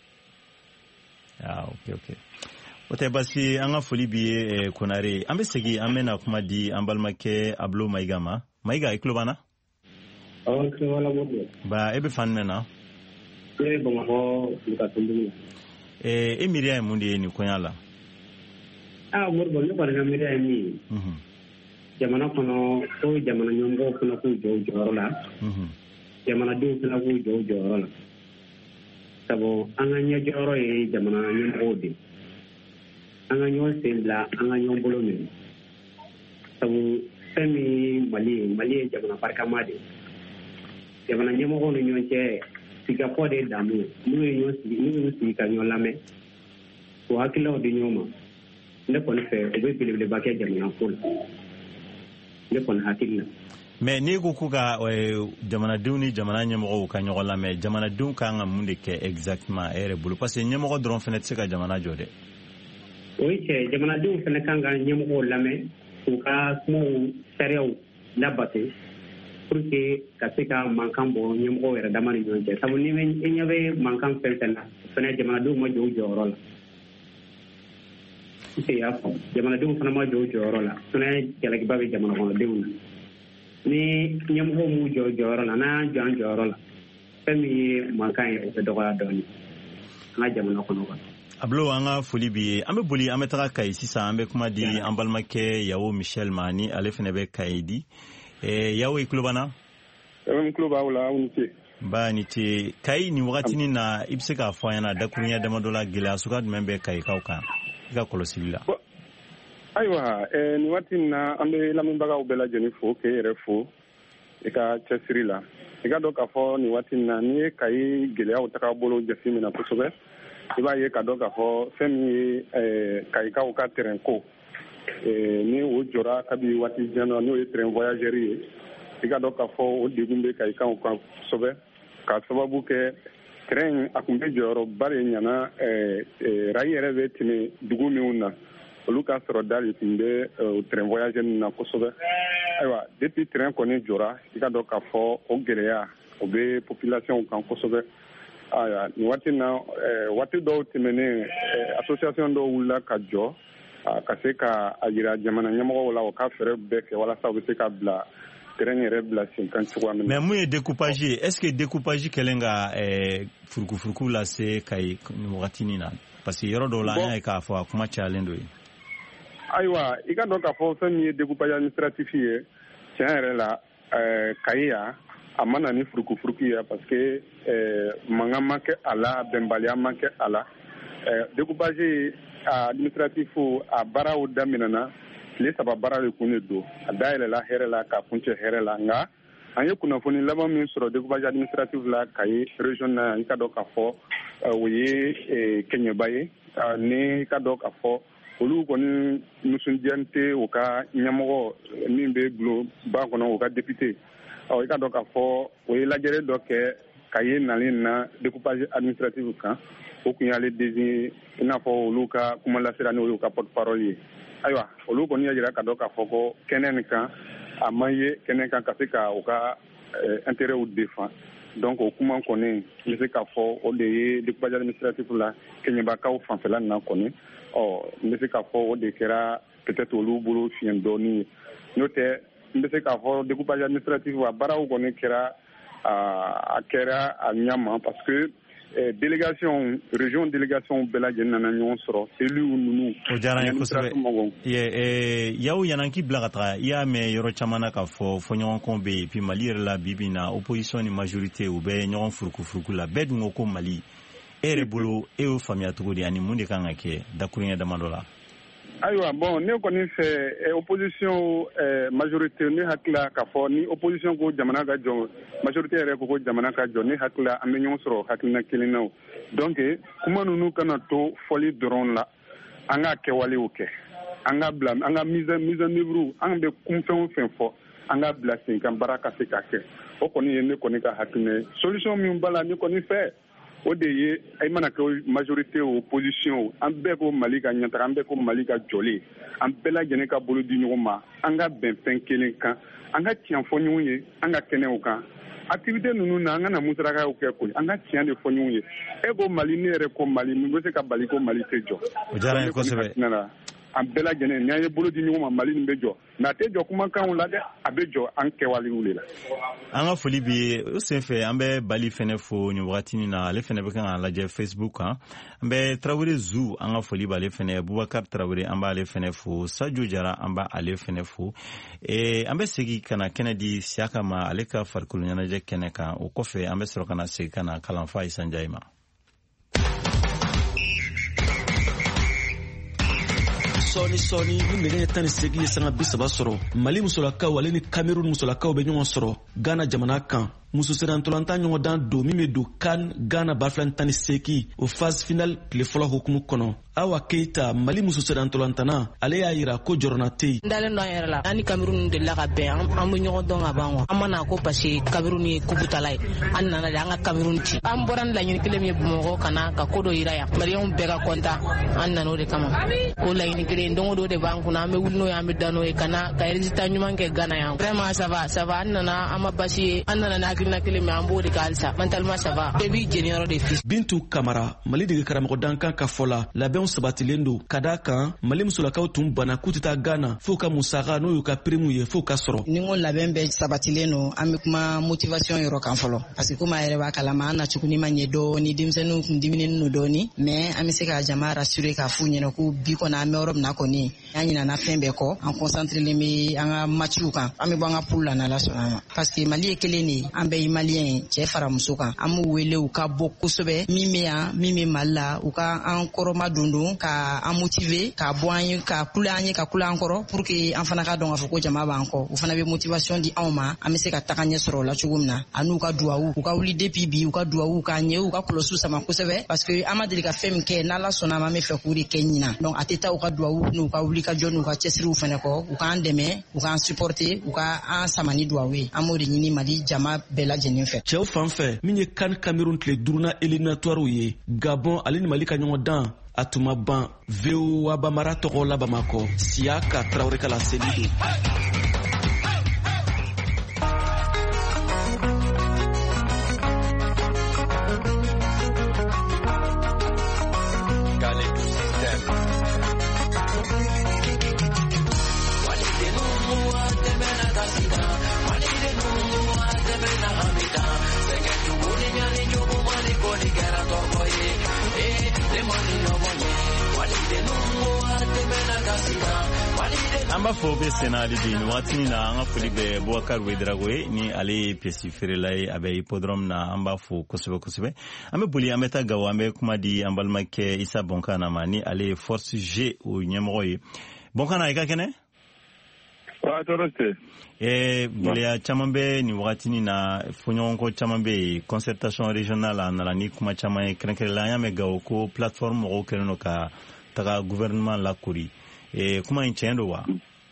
ah ok ok o tɛ basi an ka foli bi ye Konare an bɛ segin an bɛna kuma di an balimakɛ Ablo Mayiga ma Mayiga i tulo b'an na awɔ tulo b'an na ba e bɛ fan jumɛn na ne bɛ Bamakɔ Lukatunbugu eh e miiriya ye mun de ye nin koɲa la ah Modibo ne kɔni ka miiriya ye min ye jamana kɔnɔ ko jamana ɲɛmɔgɔw fana k'u jɔ u jɔyɔrɔ la jamanadenw fana k'u jɔ u jɔyɔrɔ la sabu an ka ɲɛjɔyɔrɔ ye jamana ɲɛmɔgɔw de an ka ɲɔgɔn sen bila an ka ɲɔgɔn bolo minɛ sabu fɛn min Mali ye Mali ye jamana barikama de jamana ɲɛmɔgɔw ni ɲɔgɔn cɛ sigikafɔ de ye damu ye n'u ye ɲɔgɔn sigi n'u y'u sigi ka ɲɔgɔn lamɛn k'u hakililaw di ɲɔgɔn ma ne kɔni fɛ u bɛ belebeleba kɛ jamana ko la ne kɔni hakili la mais n'i ko k'u ka jamanadenw ni jamana ɲɛmɔgɔw ka ɲɔgɔn lamɛn jamanadenw kan ka mun de kɛ exactement e yɛrɛ bolo parce que ɲɛmɔgɔ dɔrɔn fana tɛ se ka jamana jɔ dɛ o ye tiɲɛ jamanadenw fana kan ka ɲɛmɔgɔw lamɛn k'u ka kumaw sariyaw labato pour que ka se ka mankan bɔ ɲɛmɔgɔw yɛrɛ dama ni ɲɔgɔn cɛ sabu ni e ɲɛ bɛ mankan fɛn fɛn na fana jamanadenw ma jɔ u jɔyɔrɔ la y'a fɔ jamanadenw fana ma jɔ u jɔyɔrɔ la fana jalakiba bɛ jamana kɔnɔdenw na ni ɲɛmɔgɔw m'u jɔ jɔyɔrɔ la n'an jɔ an jɔyɔrɔ la fɛn min ye mankan ye o bɛ dɔgɔya dɔɔnin an ka jamana kɔnɔ quoi. Ablo an ka foli bi ye an bɛ boli an bɛ taga Kayi sisan an bɛ kuma di an balimakɛ Yawo Michel ma ni ale fana bɛ Kayi di Yawo i tulo b'an na n tulo b'aw la aw ni ce ba ni ce Kayi nin wagatinin na i bɛ se k'a fɔ an ɲɛna dakuruɲɛ damadɔ la gɛlɛya suguya jumɛn bɛ Kayikaw kan i ka kɔlɔsili la ayiwa nin waati in na an bɛ lamɛnbagaw bɛɛ lajɛlen fo k'e yɛrɛ fo i ka cɛsiri la i ka dɔn k'a fɔ nin waati in na n'i ye Kayi gɛlɛyaw taga bolo jateminɛ kosɛbɛ i b'a ye ka dɔn k'a fɔ fɛn min ye Kayikaw ka terrain ko ni o jɔra kabi waati jan na n'o ye terrain voyageur ye i ka dɔn k'a fɔ o degun bɛ Kayikaw kan kosɛbɛ k'a sababu kɛ terrain a tun bɛ jɔyɔrɔba de ɲana rayi yɛrɛ bɛ tɛmɛ dugu minnu na olu ka sɔrɔ da de tun bɛ terrain voyageur na kosɛbɛ ayiwa depuis terrain kɔni jɔra i ka dɔn k'a fɔ o gɛlɛya o bɛ population kan kosɛbɛ ayiwa nin waati na waati dɔw tɛmɛnen association dɔw wulila ka jɔ ka se ka a yira jamana ɲɛmɔgɔw la o ka fɛɛrɛ bɛɛ kɛ walasa u bɛ se ka bila terrain yɛrɛ bila sen kan cogoya min na. mais mun ye découpage ye est ce que découpage kɛlen ka furukufuruku lase Kayi nin wagatinin na parce que yɔrɔ dɔw la an y'a ye k'a fɔ a kuma cayalen don ye. ayiwa i ka dɔn k'a fɔ fɛn min ye découpage administratif ye tiɲɛ yɛrɛ la eh, kaya amana ni furuku furuku ya parce que eh, manga make ala bembalia make ala eh, découpage administratif a bara o daminana le saba bara le kunu do adaile la here la ka punche here la nga anye kuna foni lama min soro découpage administratif la kay région na ka do ka fo woye Kenya baye ne ka do ka fo olu koni nusundiante o ka nyamoro min be glo ba kono o ka député o ka do ka fo woye la gere do ke kay na découpage administratif kan o kun yale désigné ina fo olu ka kuma la sera ni olu ka porte parole aywa olu koni ya jira ka do ka fo ko kenen kan amaye kenen kan ka se ka o ka intérêt ou défense donc o kuma koni ni se ka fo o de découpage administratif la Kenya ba ka o fanfela na koni o ni se ka fo o de kera peut-être olu bulu fien doni note ni se ka fo découpage administratif wa bara o koni kera a kera a nyama parce que Eh, délégation région délégation bela jenna nyon soro élu nunu o jara en kosebe ye eh yaw yananki blagatra ya me yoro chamana ka fo fo nyon kombe puis mali la bibina opposition ni majorité ou be nyon furuku furuku la bed ngoko mali ere bulu e o famia tugodi ani munde kanga ke dakunya da mandola aywa bon ne ko ni fait eh, opposition eh, majorité ni hakla ka fo ni opposition ko jamana ga jo majorité re ko jamana ka jo ni hakla am ñon soro hakna kilinaw donc kuma nunu kana to foli drone la anga ke wali oke anga blam anga mise mise en œuvre anga be kum fen fen fo anga blasting kan baraka se ka ke o ko ni ne ko ni ka hakne solution mi mbala ni ko ni fait o de ye ay mana ko majorité opposition an bɛɛ ko Mali ka ɲɛtaga an bɛɛ ko Mali ka jɔli an bɛɛ lajɛlen ka bolo di ɲɔgɔn ma an ka bɛn fɛn kelen kan an ka tiɲɛ fɔ ɲɔgɔn ye an ka kɛnɛw kan activité ninnu na an ka na musarakaw kɛ koyi an ka tiɲɛ de fɔ ɲɔgɔn ye e ko Mali ne yɛrɛ ko Mali min bɛ se ka bali ko Mali tɛ jɔ o diyara n ye kosɛbɛ an bɛɛ lajɛlen n'an ye bolo di ɲɔgɔn ma Mali nin bɛ jɔ mais a tɛ jɔ kumakanw la dɛ a bɛ jɔ an kɛwalew de la an ka foli bi o senfɛ an bɛ Bali fɛnɛ fo nin wagati nin na ale fɛnɛ bɛ kan ka lajɛ Facebook kan an bɛ Traoré Zou an ka foli b'ale fɛnɛ Boubacar Traoré an b'ale fɛnɛ fo Sadio Jara an b'ale fɛnɛ fo eh an bɛ segin ka na kɛnɛ di Siaka ma ale ka farikolo ɲɛnajɛ kɛnɛ kan o kɔfɛ an bɛ sɔrɔ ka na segin ka na Kalanfa Isa Njayi ma sɔɔni sɔɔni ni nɛgɛ tan ni segin ye sanga bi saba sɔrɔ Mali musolakaw ale ni Cameroun musolakaw bɛ ɲɔgɔn sɔrɔ Ghana jamana kan muso serantolanta ɲɔgɔn dan don min bɛ don CAN Ghana ba fila tan ni seegin o phase finale tile fɔlɔ hukumu kɔnɔ Awa Keita Mali muso serantolantana ale y'a yira ko jɔrɔna tɛ yen. N dalen don an yɛrɛ la an ni Cameroun delila ka bɛn an bɛ ɲɔgɔn dɔn ka ban an ma na ko parce que Cameroun ye kubutala ye an nana de an ka Cameroun ci an bɔra ni laɲini kelen min ye Bamakɔ ka na ka ko dɔ yira yan Maliyɛnw bɛɛ ka kontan an nana o de kama o laɲini kelen don o don de b'an kunna an bɛ wuli n'o ye an bɛ da n'o ye ka na ka résultat ɲuman kɛ Ghana yan vraiment ça va ça va an nana an ma basi ye an nana ni hakilina kelen min an b'o de kɛ halisa mentalement ça va bɛɛ b'i jeniyɔrɔ de fi. Bintu Kamara Mali dege karamɔgɔ dankan ka fɔ la labɛnw sabatilen don ka d'a kan Mali musolakaw tun banna k'u tɛ taa Ghana f'u ka musaka n'o y'u ka prime ye f'u ka sɔrɔ. Ni ko labɛn bɛɛ sabatilen don an bɛ kuma motivation yɔrɔ kan fɔlɔ parce que comme a yɛrɛ b'a kalama an na cogo ni ma ɲɛ dɔɔni denmisɛnninw kun diminen don dɔɔni mais an bɛ se ka jama rassurer k'a f'u ɲɛna ko bi kɔni an bɛ yɔrɔ min na kɔni an ɲinana fɛn bɛɛ kɔ an concentrelen bɛ an ka matchiw kan an bɛ bɔ an ka poule la n'Ala sɔnna ma parce que Mali ye kelen de ye an bɛɛ ye maliyɛn ye cɛ fara muso kan an b'u wele u ka bɔ kosɛbɛ min bɛ yan min bɛ Mali la u ka an kɔrɔma don don ka an motiver ka bɔ an ye ka kule an ye ka kule an kɔrɔ pour que an fana ka dɔn k'a fɔ ko jama b'an kɔ u fana bɛ motivation di anw ma an bɛ se ka taga ɲɛ sɔrɔ o la cogo min na ani u ka duwawu u ka wuli depuis bi u ka duwawu k'a ɲɛ u ka kɔlɔsiw sama kosɛbɛ parce que an ma deli ka fɛn min kɛ n'Ala sɔnna ma an bɛ fɛ k'o de kɛ ɲinan donc a tɛ taa u ka duwawu n'u ka wuli ka jɔ n'u ka cɛsiriw fana kɔ u k'an dɛmɛ u k'an supporter u ka an sama ni duwawu ye an b'o de ɲini Mali jama bɛɛ lajɛlen fɛ. Cɛw fan fɛ min ye CAN Cameroun tile duurunan éliminatoire ye Gabon ale ni Mali ka ɲɔgɔn dan a tun ma ban V O A Bamara tɔgɔ la Bamakɔ Siaka Traoré ka laseli don. Wali de amba fo be senali di watini na anga fuli be Boubacar Ouedraogo ni ale pesi ferelay abe hippodrome na amba fo kosebe kosebe ame buli ameta gawo ame kuma di ambalmake Issa Bonkana mani ale force G o nyemoy Bonkana ika kene wa toroste e buli ya chamambe ni watini na funyonko chamambe concertation régionale na la ni kuma chamaye krenkere la ame gawo ko plateforme o keleno ka taga gouvernement la kuri e kuma inchendo wa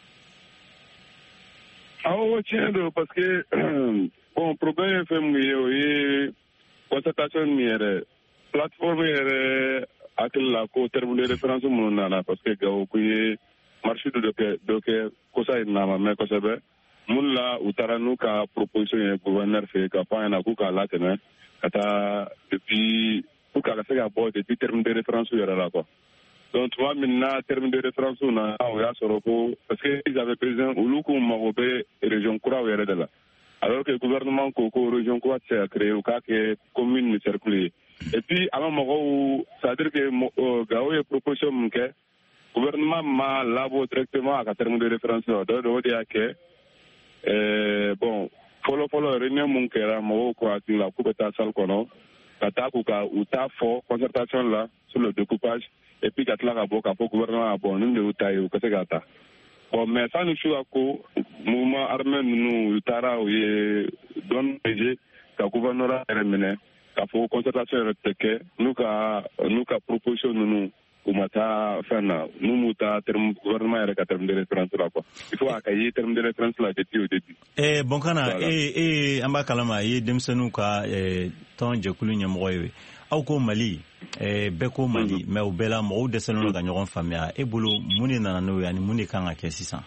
awo chendo parce que bon problème fm yo e concertation miere plateforme ere atla ko terme de référence mon na parce que gawo ku ye marché de doke doke ko sa na ma me ko sebe mun la utaranu ka proposition e gouverneur fait ka pa na ku ka la tene kata depuis ku ka se ga bo depuis terme de référence yo la quoi. Donc, tu vois, maintenant, terme de référence, on a, on a sur le coup, parce qu'ils avaient besoin, au lieu qu'on m'a région Koura, ou de là. Alors que le gouvernement, Koko, région Koura, c'est créé, au cas que commune ne circule. Et puis, à un moment où, ça veut dire que, Gao, il y a proposition, que, le gouvernement m'a labo directement à terme de référence, donc, on dit que, bon, follow, follow, réunion, mon cœur, moi, quoi, la coupe de salle, qu'on a, kata kuka uta fo concertation là sur le découpage et puis katla ka boka fo gouvernement a bon nous uta yu kase gata bon mais ça nous choua ko mouvement armé nous utara ou ye don projet ka gouvernement remene ka fo concertation reteke nous ka nous ka proposition nous kumata fana nous muta terme gouvernement era ka terme de référence là quoi il faut accueillir terme de référence là depuis au début eh Bonkana eh eh amba kalama ye demsenu ka eh ton je kulu nyamoyo aw ko Mali eh beko Mali mais o bela mo de senu ga nyogon famia e bulu muni na no yani muni kan ake sisa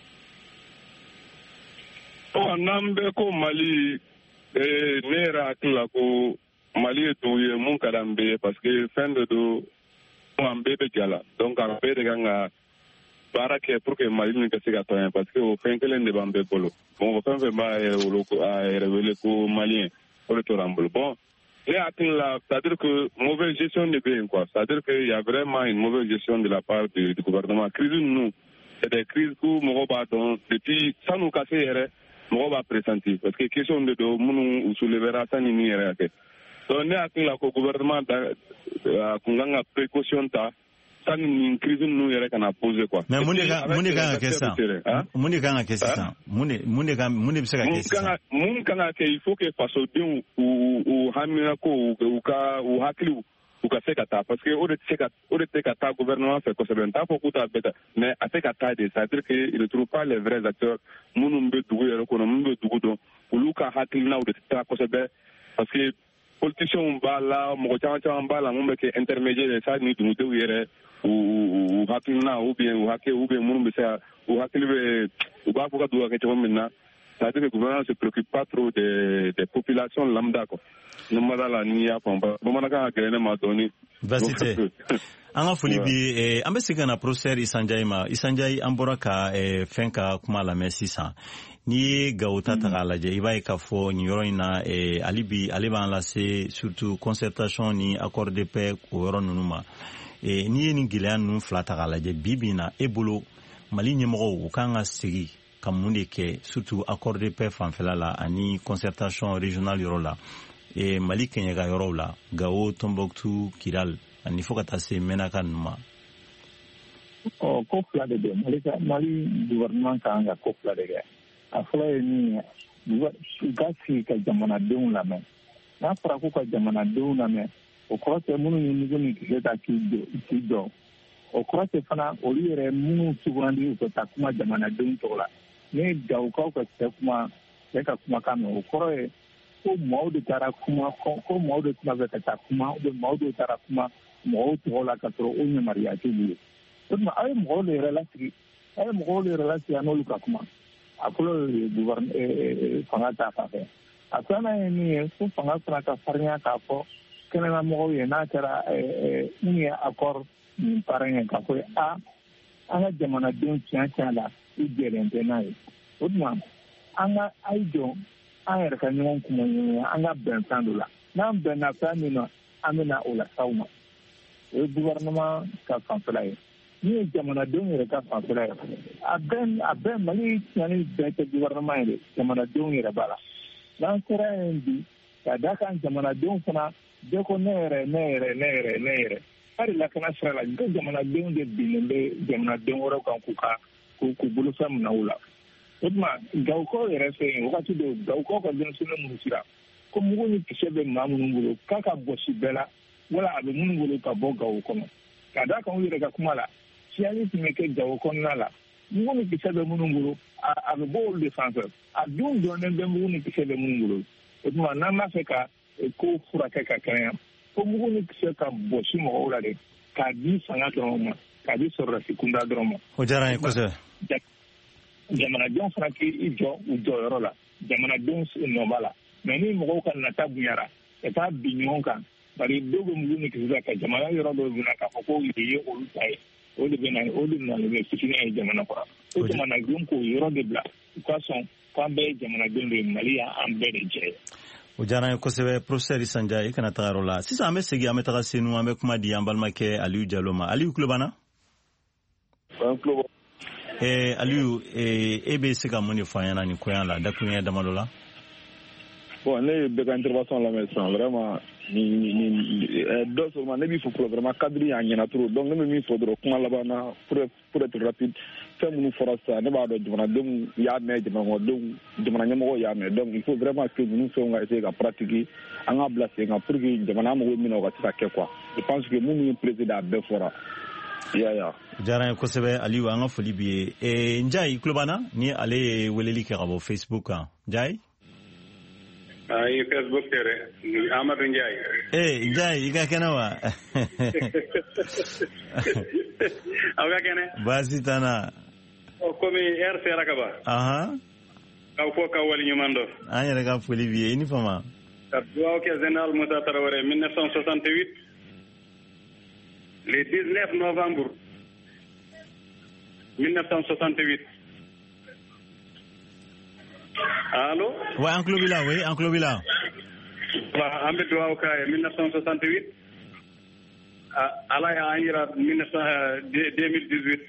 o nambe ko Mali eh nera kala ko Mali to ye mun kadambe parce que fin de do en bébé gala donc en bébé ganga barake pour que Mali ne se gâte parce que au fin que l'un de bambé polo bon au fin fait ba a révélé ko malien pour le ramble bon et là c'est-à-dire que mauvaise gestion de bien quoi c'est-à-dire qu'il y a vraiment une mauvaise gestion de la part du, du gouvernement crise nous c'est des crises que mo ba donc depuis ça nous casser here mo ba pressentir parce que question de do munu soulevera ça ni ni here donc ne atin la ko gouvernement da kunganga précaution ta ça une crise nous yere kana poser quoi mais muni ka muni ka kesa muni ka kesa muni muni ka muni bisaka kesa mun kana ke il faut que façon din ou ou hamina ko ou ka ou hakli ou ka sekata parce que au de sekata au de sekata gouvernement fait que c'est bien ta pour ta bête mais à sekata de ça dire que il ne trouve pas les vrais acteurs munu mbe dugu yere ko mbe dugu do ou luka hakli na ou de ta ko c'est bien parce que politiciens ba la mo cha cha ba la mo ke intermédiaire ça ni du de yere ou hakilina ou bien ou haké ou bien mon bisa ou hakilbe ou ba fuka duwa ke to minna ça veut dire que le gouvernement se préoccupe pas trop des des populations lambda quoi no madala ni ya pomba bo manaka grene ma doni vasite anga fuli bi eh ambesika na professeur Isanjay ma Isanjay amboraka eh fenka kuma la mesisa ni gauta tagalaje ibai ka fo ni yorina eh alibi aliban la c'est surtout concertation ni accord de paix ko yoronuma e ni ni gilan nu flata galaje bibina ebolo Mali nyemoro ukanga sigi kamunde ke surtout accord de paix fanfelala ani concertation régionale yorola e Mali kenya ga yorola Gao Tombouctou Kidal ani fokata se menaka numa o ko fla de Mali Mali gouvernement kanga ko fla de afla ni gasi ka jamana deun la men na fara ko ka jamana deun la men o croit que munu ni ni ki ta ki ki do o croit que fana o yere munu sugandi ko ta kuma jamana deun to la ne da o ko ko ta kuma e ka kuma kan o croit ko mo de tara kuma ko mo de kuma ka ta kuma o mo de tara kuma mo to la ka tro o ni maria ti bi o ma ay mo le relasi ay mo le relasi anolu ka kuma akolo gouvernement e fanga ta fa fe asana ni ko fanga tra ka farnya ka fo kena mo ye na tara e ni accord ni pareng ka ko a anga jamana don tia tia la i gerente na yi odma anga aido anga ka nyon kuma anga ben sandula na ben na famina amina ola sauma e gouvernement ka fanfala ni ye jamanadenw yɛrɛ ka fanfɛla ye a bɛɛ a bɛɛ mali tiɲɛni bɛɛ tɛ gouvernement ye de jamanadenw yɛrɛ b'a la n'an sera yen bi ka da kan jamanadenw fana bɛɛ ko ne yɛrɛ ne yɛrɛ ne yɛrɛ ne yɛrɛ hali lakana sira la ko jamanadenw de binnen bɛ jamanaden wɛrɛw kan k'u ka k'u bolofɛn minɛ u la o tuma gawukaw yɛrɛ fɛ yen wagati dɔw gawukaw ka denmisɛnnin minnu sira ko mugu ni kisɛ bɛ maa minnu bolo k'a ka bɔsi bɛɛ la wala a bɛ minnu bolo ka bɔ gawo kɔnɔ ka da kan u yɛrɛ ka kuma la siyani tun bɛ kɛ gawo kɔnɔna la mugu ni kisɛ bɛ minnu bolo a bɛ bɔ olu de sanfɛ a denw dɔnnen bɛ mugu ni kisɛ bɛ minnu bolo o tuma n'an b'a fɛ ka ko furakɛ ka kɛnɛya ko mugu ni kisɛ ka bɔsi mɔgɔw la de k'a di fanga dɔrɔn ma k'a di sɔrɔdasi kunda dɔrɔn ma. o diyara n ye kosɛbɛ. jamanadenw fana k'i jɔ u jɔyɔrɔ la jamanadenw nɔ b'a la mɛ ni mɔgɔw ka nata bonyara ka taa bin ɲɔgɔn kan bari dɔw bɛ mugu ni kisɛ ka jamana yɔrɔ dɔw bɛna k'a fɔ ko ye olu ta ye o de bɛna o de bɛna bɛ fitinin ye jamana kɔrɔ o jamanadenw k'o yɔrɔ de bila u ka sɔn k'an bɛɛ ye jamanadenw de ye mali y'an bɛɛ de jɛ. o diyara n ye kosɛbɛ professeur Isanja i kana taga yɔrɔ la sisan an bɛ segin an bɛ taga senu an bɛ kuma di an balimakɛ Aliyu Jalo ma Aliyu tulo b'an na. an tulo b'an. ɛɛ Aliyu e bɛ se ka mun de fɔ an ɲɛna nin ko in la dakuruɲɛ damadɔ la. bon ne ye bɛɛ ka intervention lamɛn sisan vraiment ni ni dɔ sɔrɔ ne b'i fɔ fɔlɔ vraiment cadre y'a ɲɛna trop donc ne bɛ min fɔ dɔrɔn kuma laban na pour pour être rapide fɛn minnu fɔra sisan ne b'a dɔn jamanadenw y'a mɛn jamanadenw jamana ɲɛmɔgɔw y'a mɛn donc il faut vraiment que ninnu fɛnw ka essayer ka pratiquer an k'a bila sen kan pour que jamana mago min na o ka se ka kɛ quoi je pense que minnu ye président a bɛɛ fɔra. yaya diyara n ye kosɛbɛ Aliyu an ka foli b'i ye Njayi tulo b'an na ni ale ye weleli kɛ ka bɔ Facebook kan Njayi. ayi Facebook tere Amadou Ndiaye. eh Ndiaye i ka kɛnɛ wa. aw ka kɛnɛ. baasi t'an o komi heure sera ka ban. ahan. aw fɔ ka wali ɲuman dɔn. an yɛrɛ ka foli b'i ye i ni fama. ka dugawu kɛ général Moussa Traoré mille neuf cent soixante-huit le dix-neuf novembre mille neuf cent soixante-huit. Allô? Oui, en Clobila, oui, en Clobila. En Bédoua, mille neuf cent soixante-huit. À la deux mille dix-huit.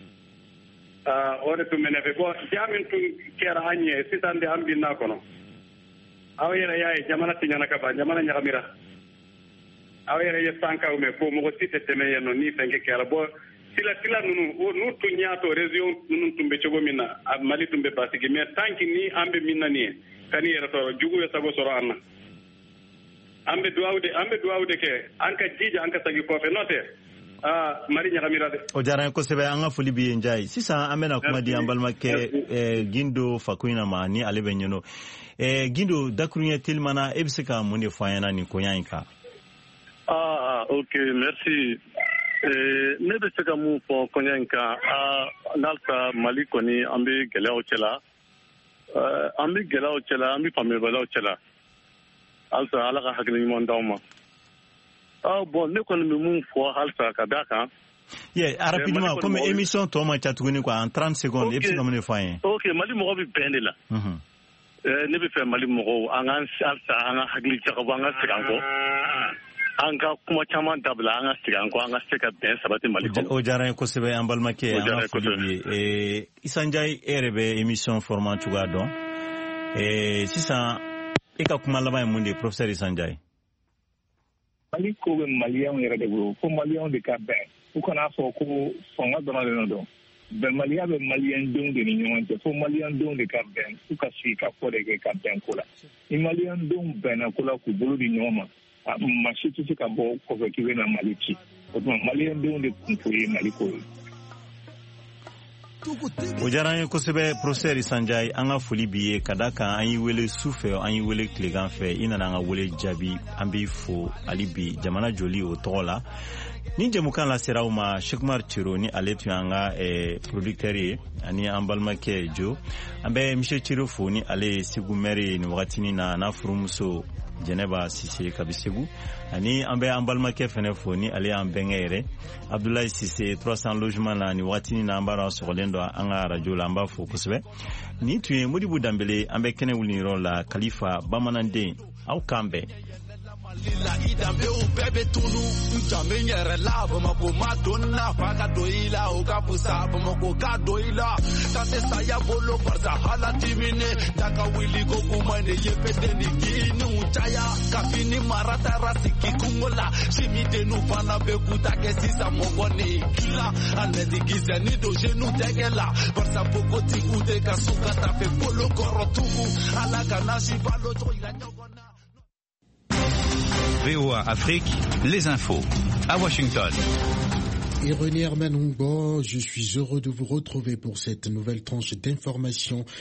On est tout mené. Bon, Jamin Kera Agne, c'est un des Ambina Kono. Awere ya Jamana Tinyanakaba, Jamana Yaramira. Awere ya Sanka, mais pour me reciter tes no ni Fenke Kerabo. Sila sila nunu nu tunyato région nunu tumbe chogo mina mali tumbe basiki mais tanki ni ambe minna ni kani erato jugu ya sago soro anna ambe duawde ambe duawde ke anka jija anka sagi ko fe note ah mari nya kamira de o jaran ko sebe anga fuli bi njay sisa amena kuma di ambalma ke eh, gindo fakuina ma ni alebe nyono eh, gindo dakrunya tilmana ebsika munde fayana ni konyanka. ah okay merci. ne bɛ se ka mun fɔ kɔɲɔ in kan n'alisa mali kɔni an bɛ gɛlɛyaw cɛla an bɛ gɛlɛyaw cɛla an bɛ faamuyabaliyaw cɛla halisa ala ka hakili ɲuman d'anw ma bon ne kɔni bɛ mun fɔ halisa ka d'a kan. ye rapidement comme émission tɔ ma ca tuguni quoi en trente secondes e bɛ se ka mun de fɔ an ye. ok mali mɔgɔ bɛ bɛn de la. ne bɛ fɛ mali mɔgɔw an ka halisa an ka hakili jagabɔ an ka segin an kɔ. an ka kuma caman dabila an ka segin an kɔ an ka se ka bɛn sabati mali kɔnɔ. o diyara n ye kosɛbɛ an balimakɛ an ka foli b'i ye Isa Njayi e yɛrɛ bɛ émission format cogoya dɔn sisan e ka kuma laban ye mun de ye professeur Isa Njayi. mali ko bɛ maliyɛnw yɛrɛ de bolo fo maliyɛnw de ka bɛn u kana fɔ ko fanga dɔrɔn de nɔ dɔn bɛnbaliya bɛ maliyɛndenw de ni ɲɔgɔn cɛ fo maliyɛndenw de ka bɛn u ka sigi ka fɔ de kɛ ka bɛn ko la ni maliyɛndenw bɛnna ko la k'u bolo di ɲɔgɔn ma maa si tɛ se ka bɔ kɔfɛ k'i bɛna mali ci o tuma maliyɛndenw de kun fo ye mali ko ye. o diyara an ye kosɛbɛ professeur Isa Njayi an ka foli b'i ye ka da kan an y'i wele su fɛ an y'i wele tilegan fɛ i nana an ka wele jaabi an b'i fo hali bi jamana joli o tɔgɔ la ni jɛmukan la sera u ma Cheikh Umar Ciro ni ale tun y'an ka producteur ye ani an balimakɛ Jo an bɛ monsieur Ciro fo ni ale ye Segu maire ye nin wagatinin na n'a furumuso Jɛnɛba Sise kabi Segu ani an bɛ an balimakɛ fɛnɛ fo ni ale y'an bɛnkɛ yɛrɛ Abdoulaye Sise trois cents logement na ni wagatinin na an b'a dɔn sɔgɔlen dɔ an ka radio la an b'a fo kosɛbɛ ni tun ye Modibo Danbele an bɛ kɛnɛ wuli yɔrɔ la Kalifa bamananden aw kan bɛn Malila ida be u bebe tunu njame nyere la bamako madonna faga doila o kapusa bamako ka doila kase saya bolo barza hala timine taka wili go kumane yepete ni kinu chaya kafini marata rasiki kungola shimide nu fana be kutake sisa mogoni kila anedi gizeni do jenu tegela barza poko tikude kasuka tape bolo korotuku ala kana shibalo toila nyogona. V O A Afrique, les infos, à Washington. Et René Hermanongo, je suis heureux de vous retrouver pour cette nouvelle tranche d'informations.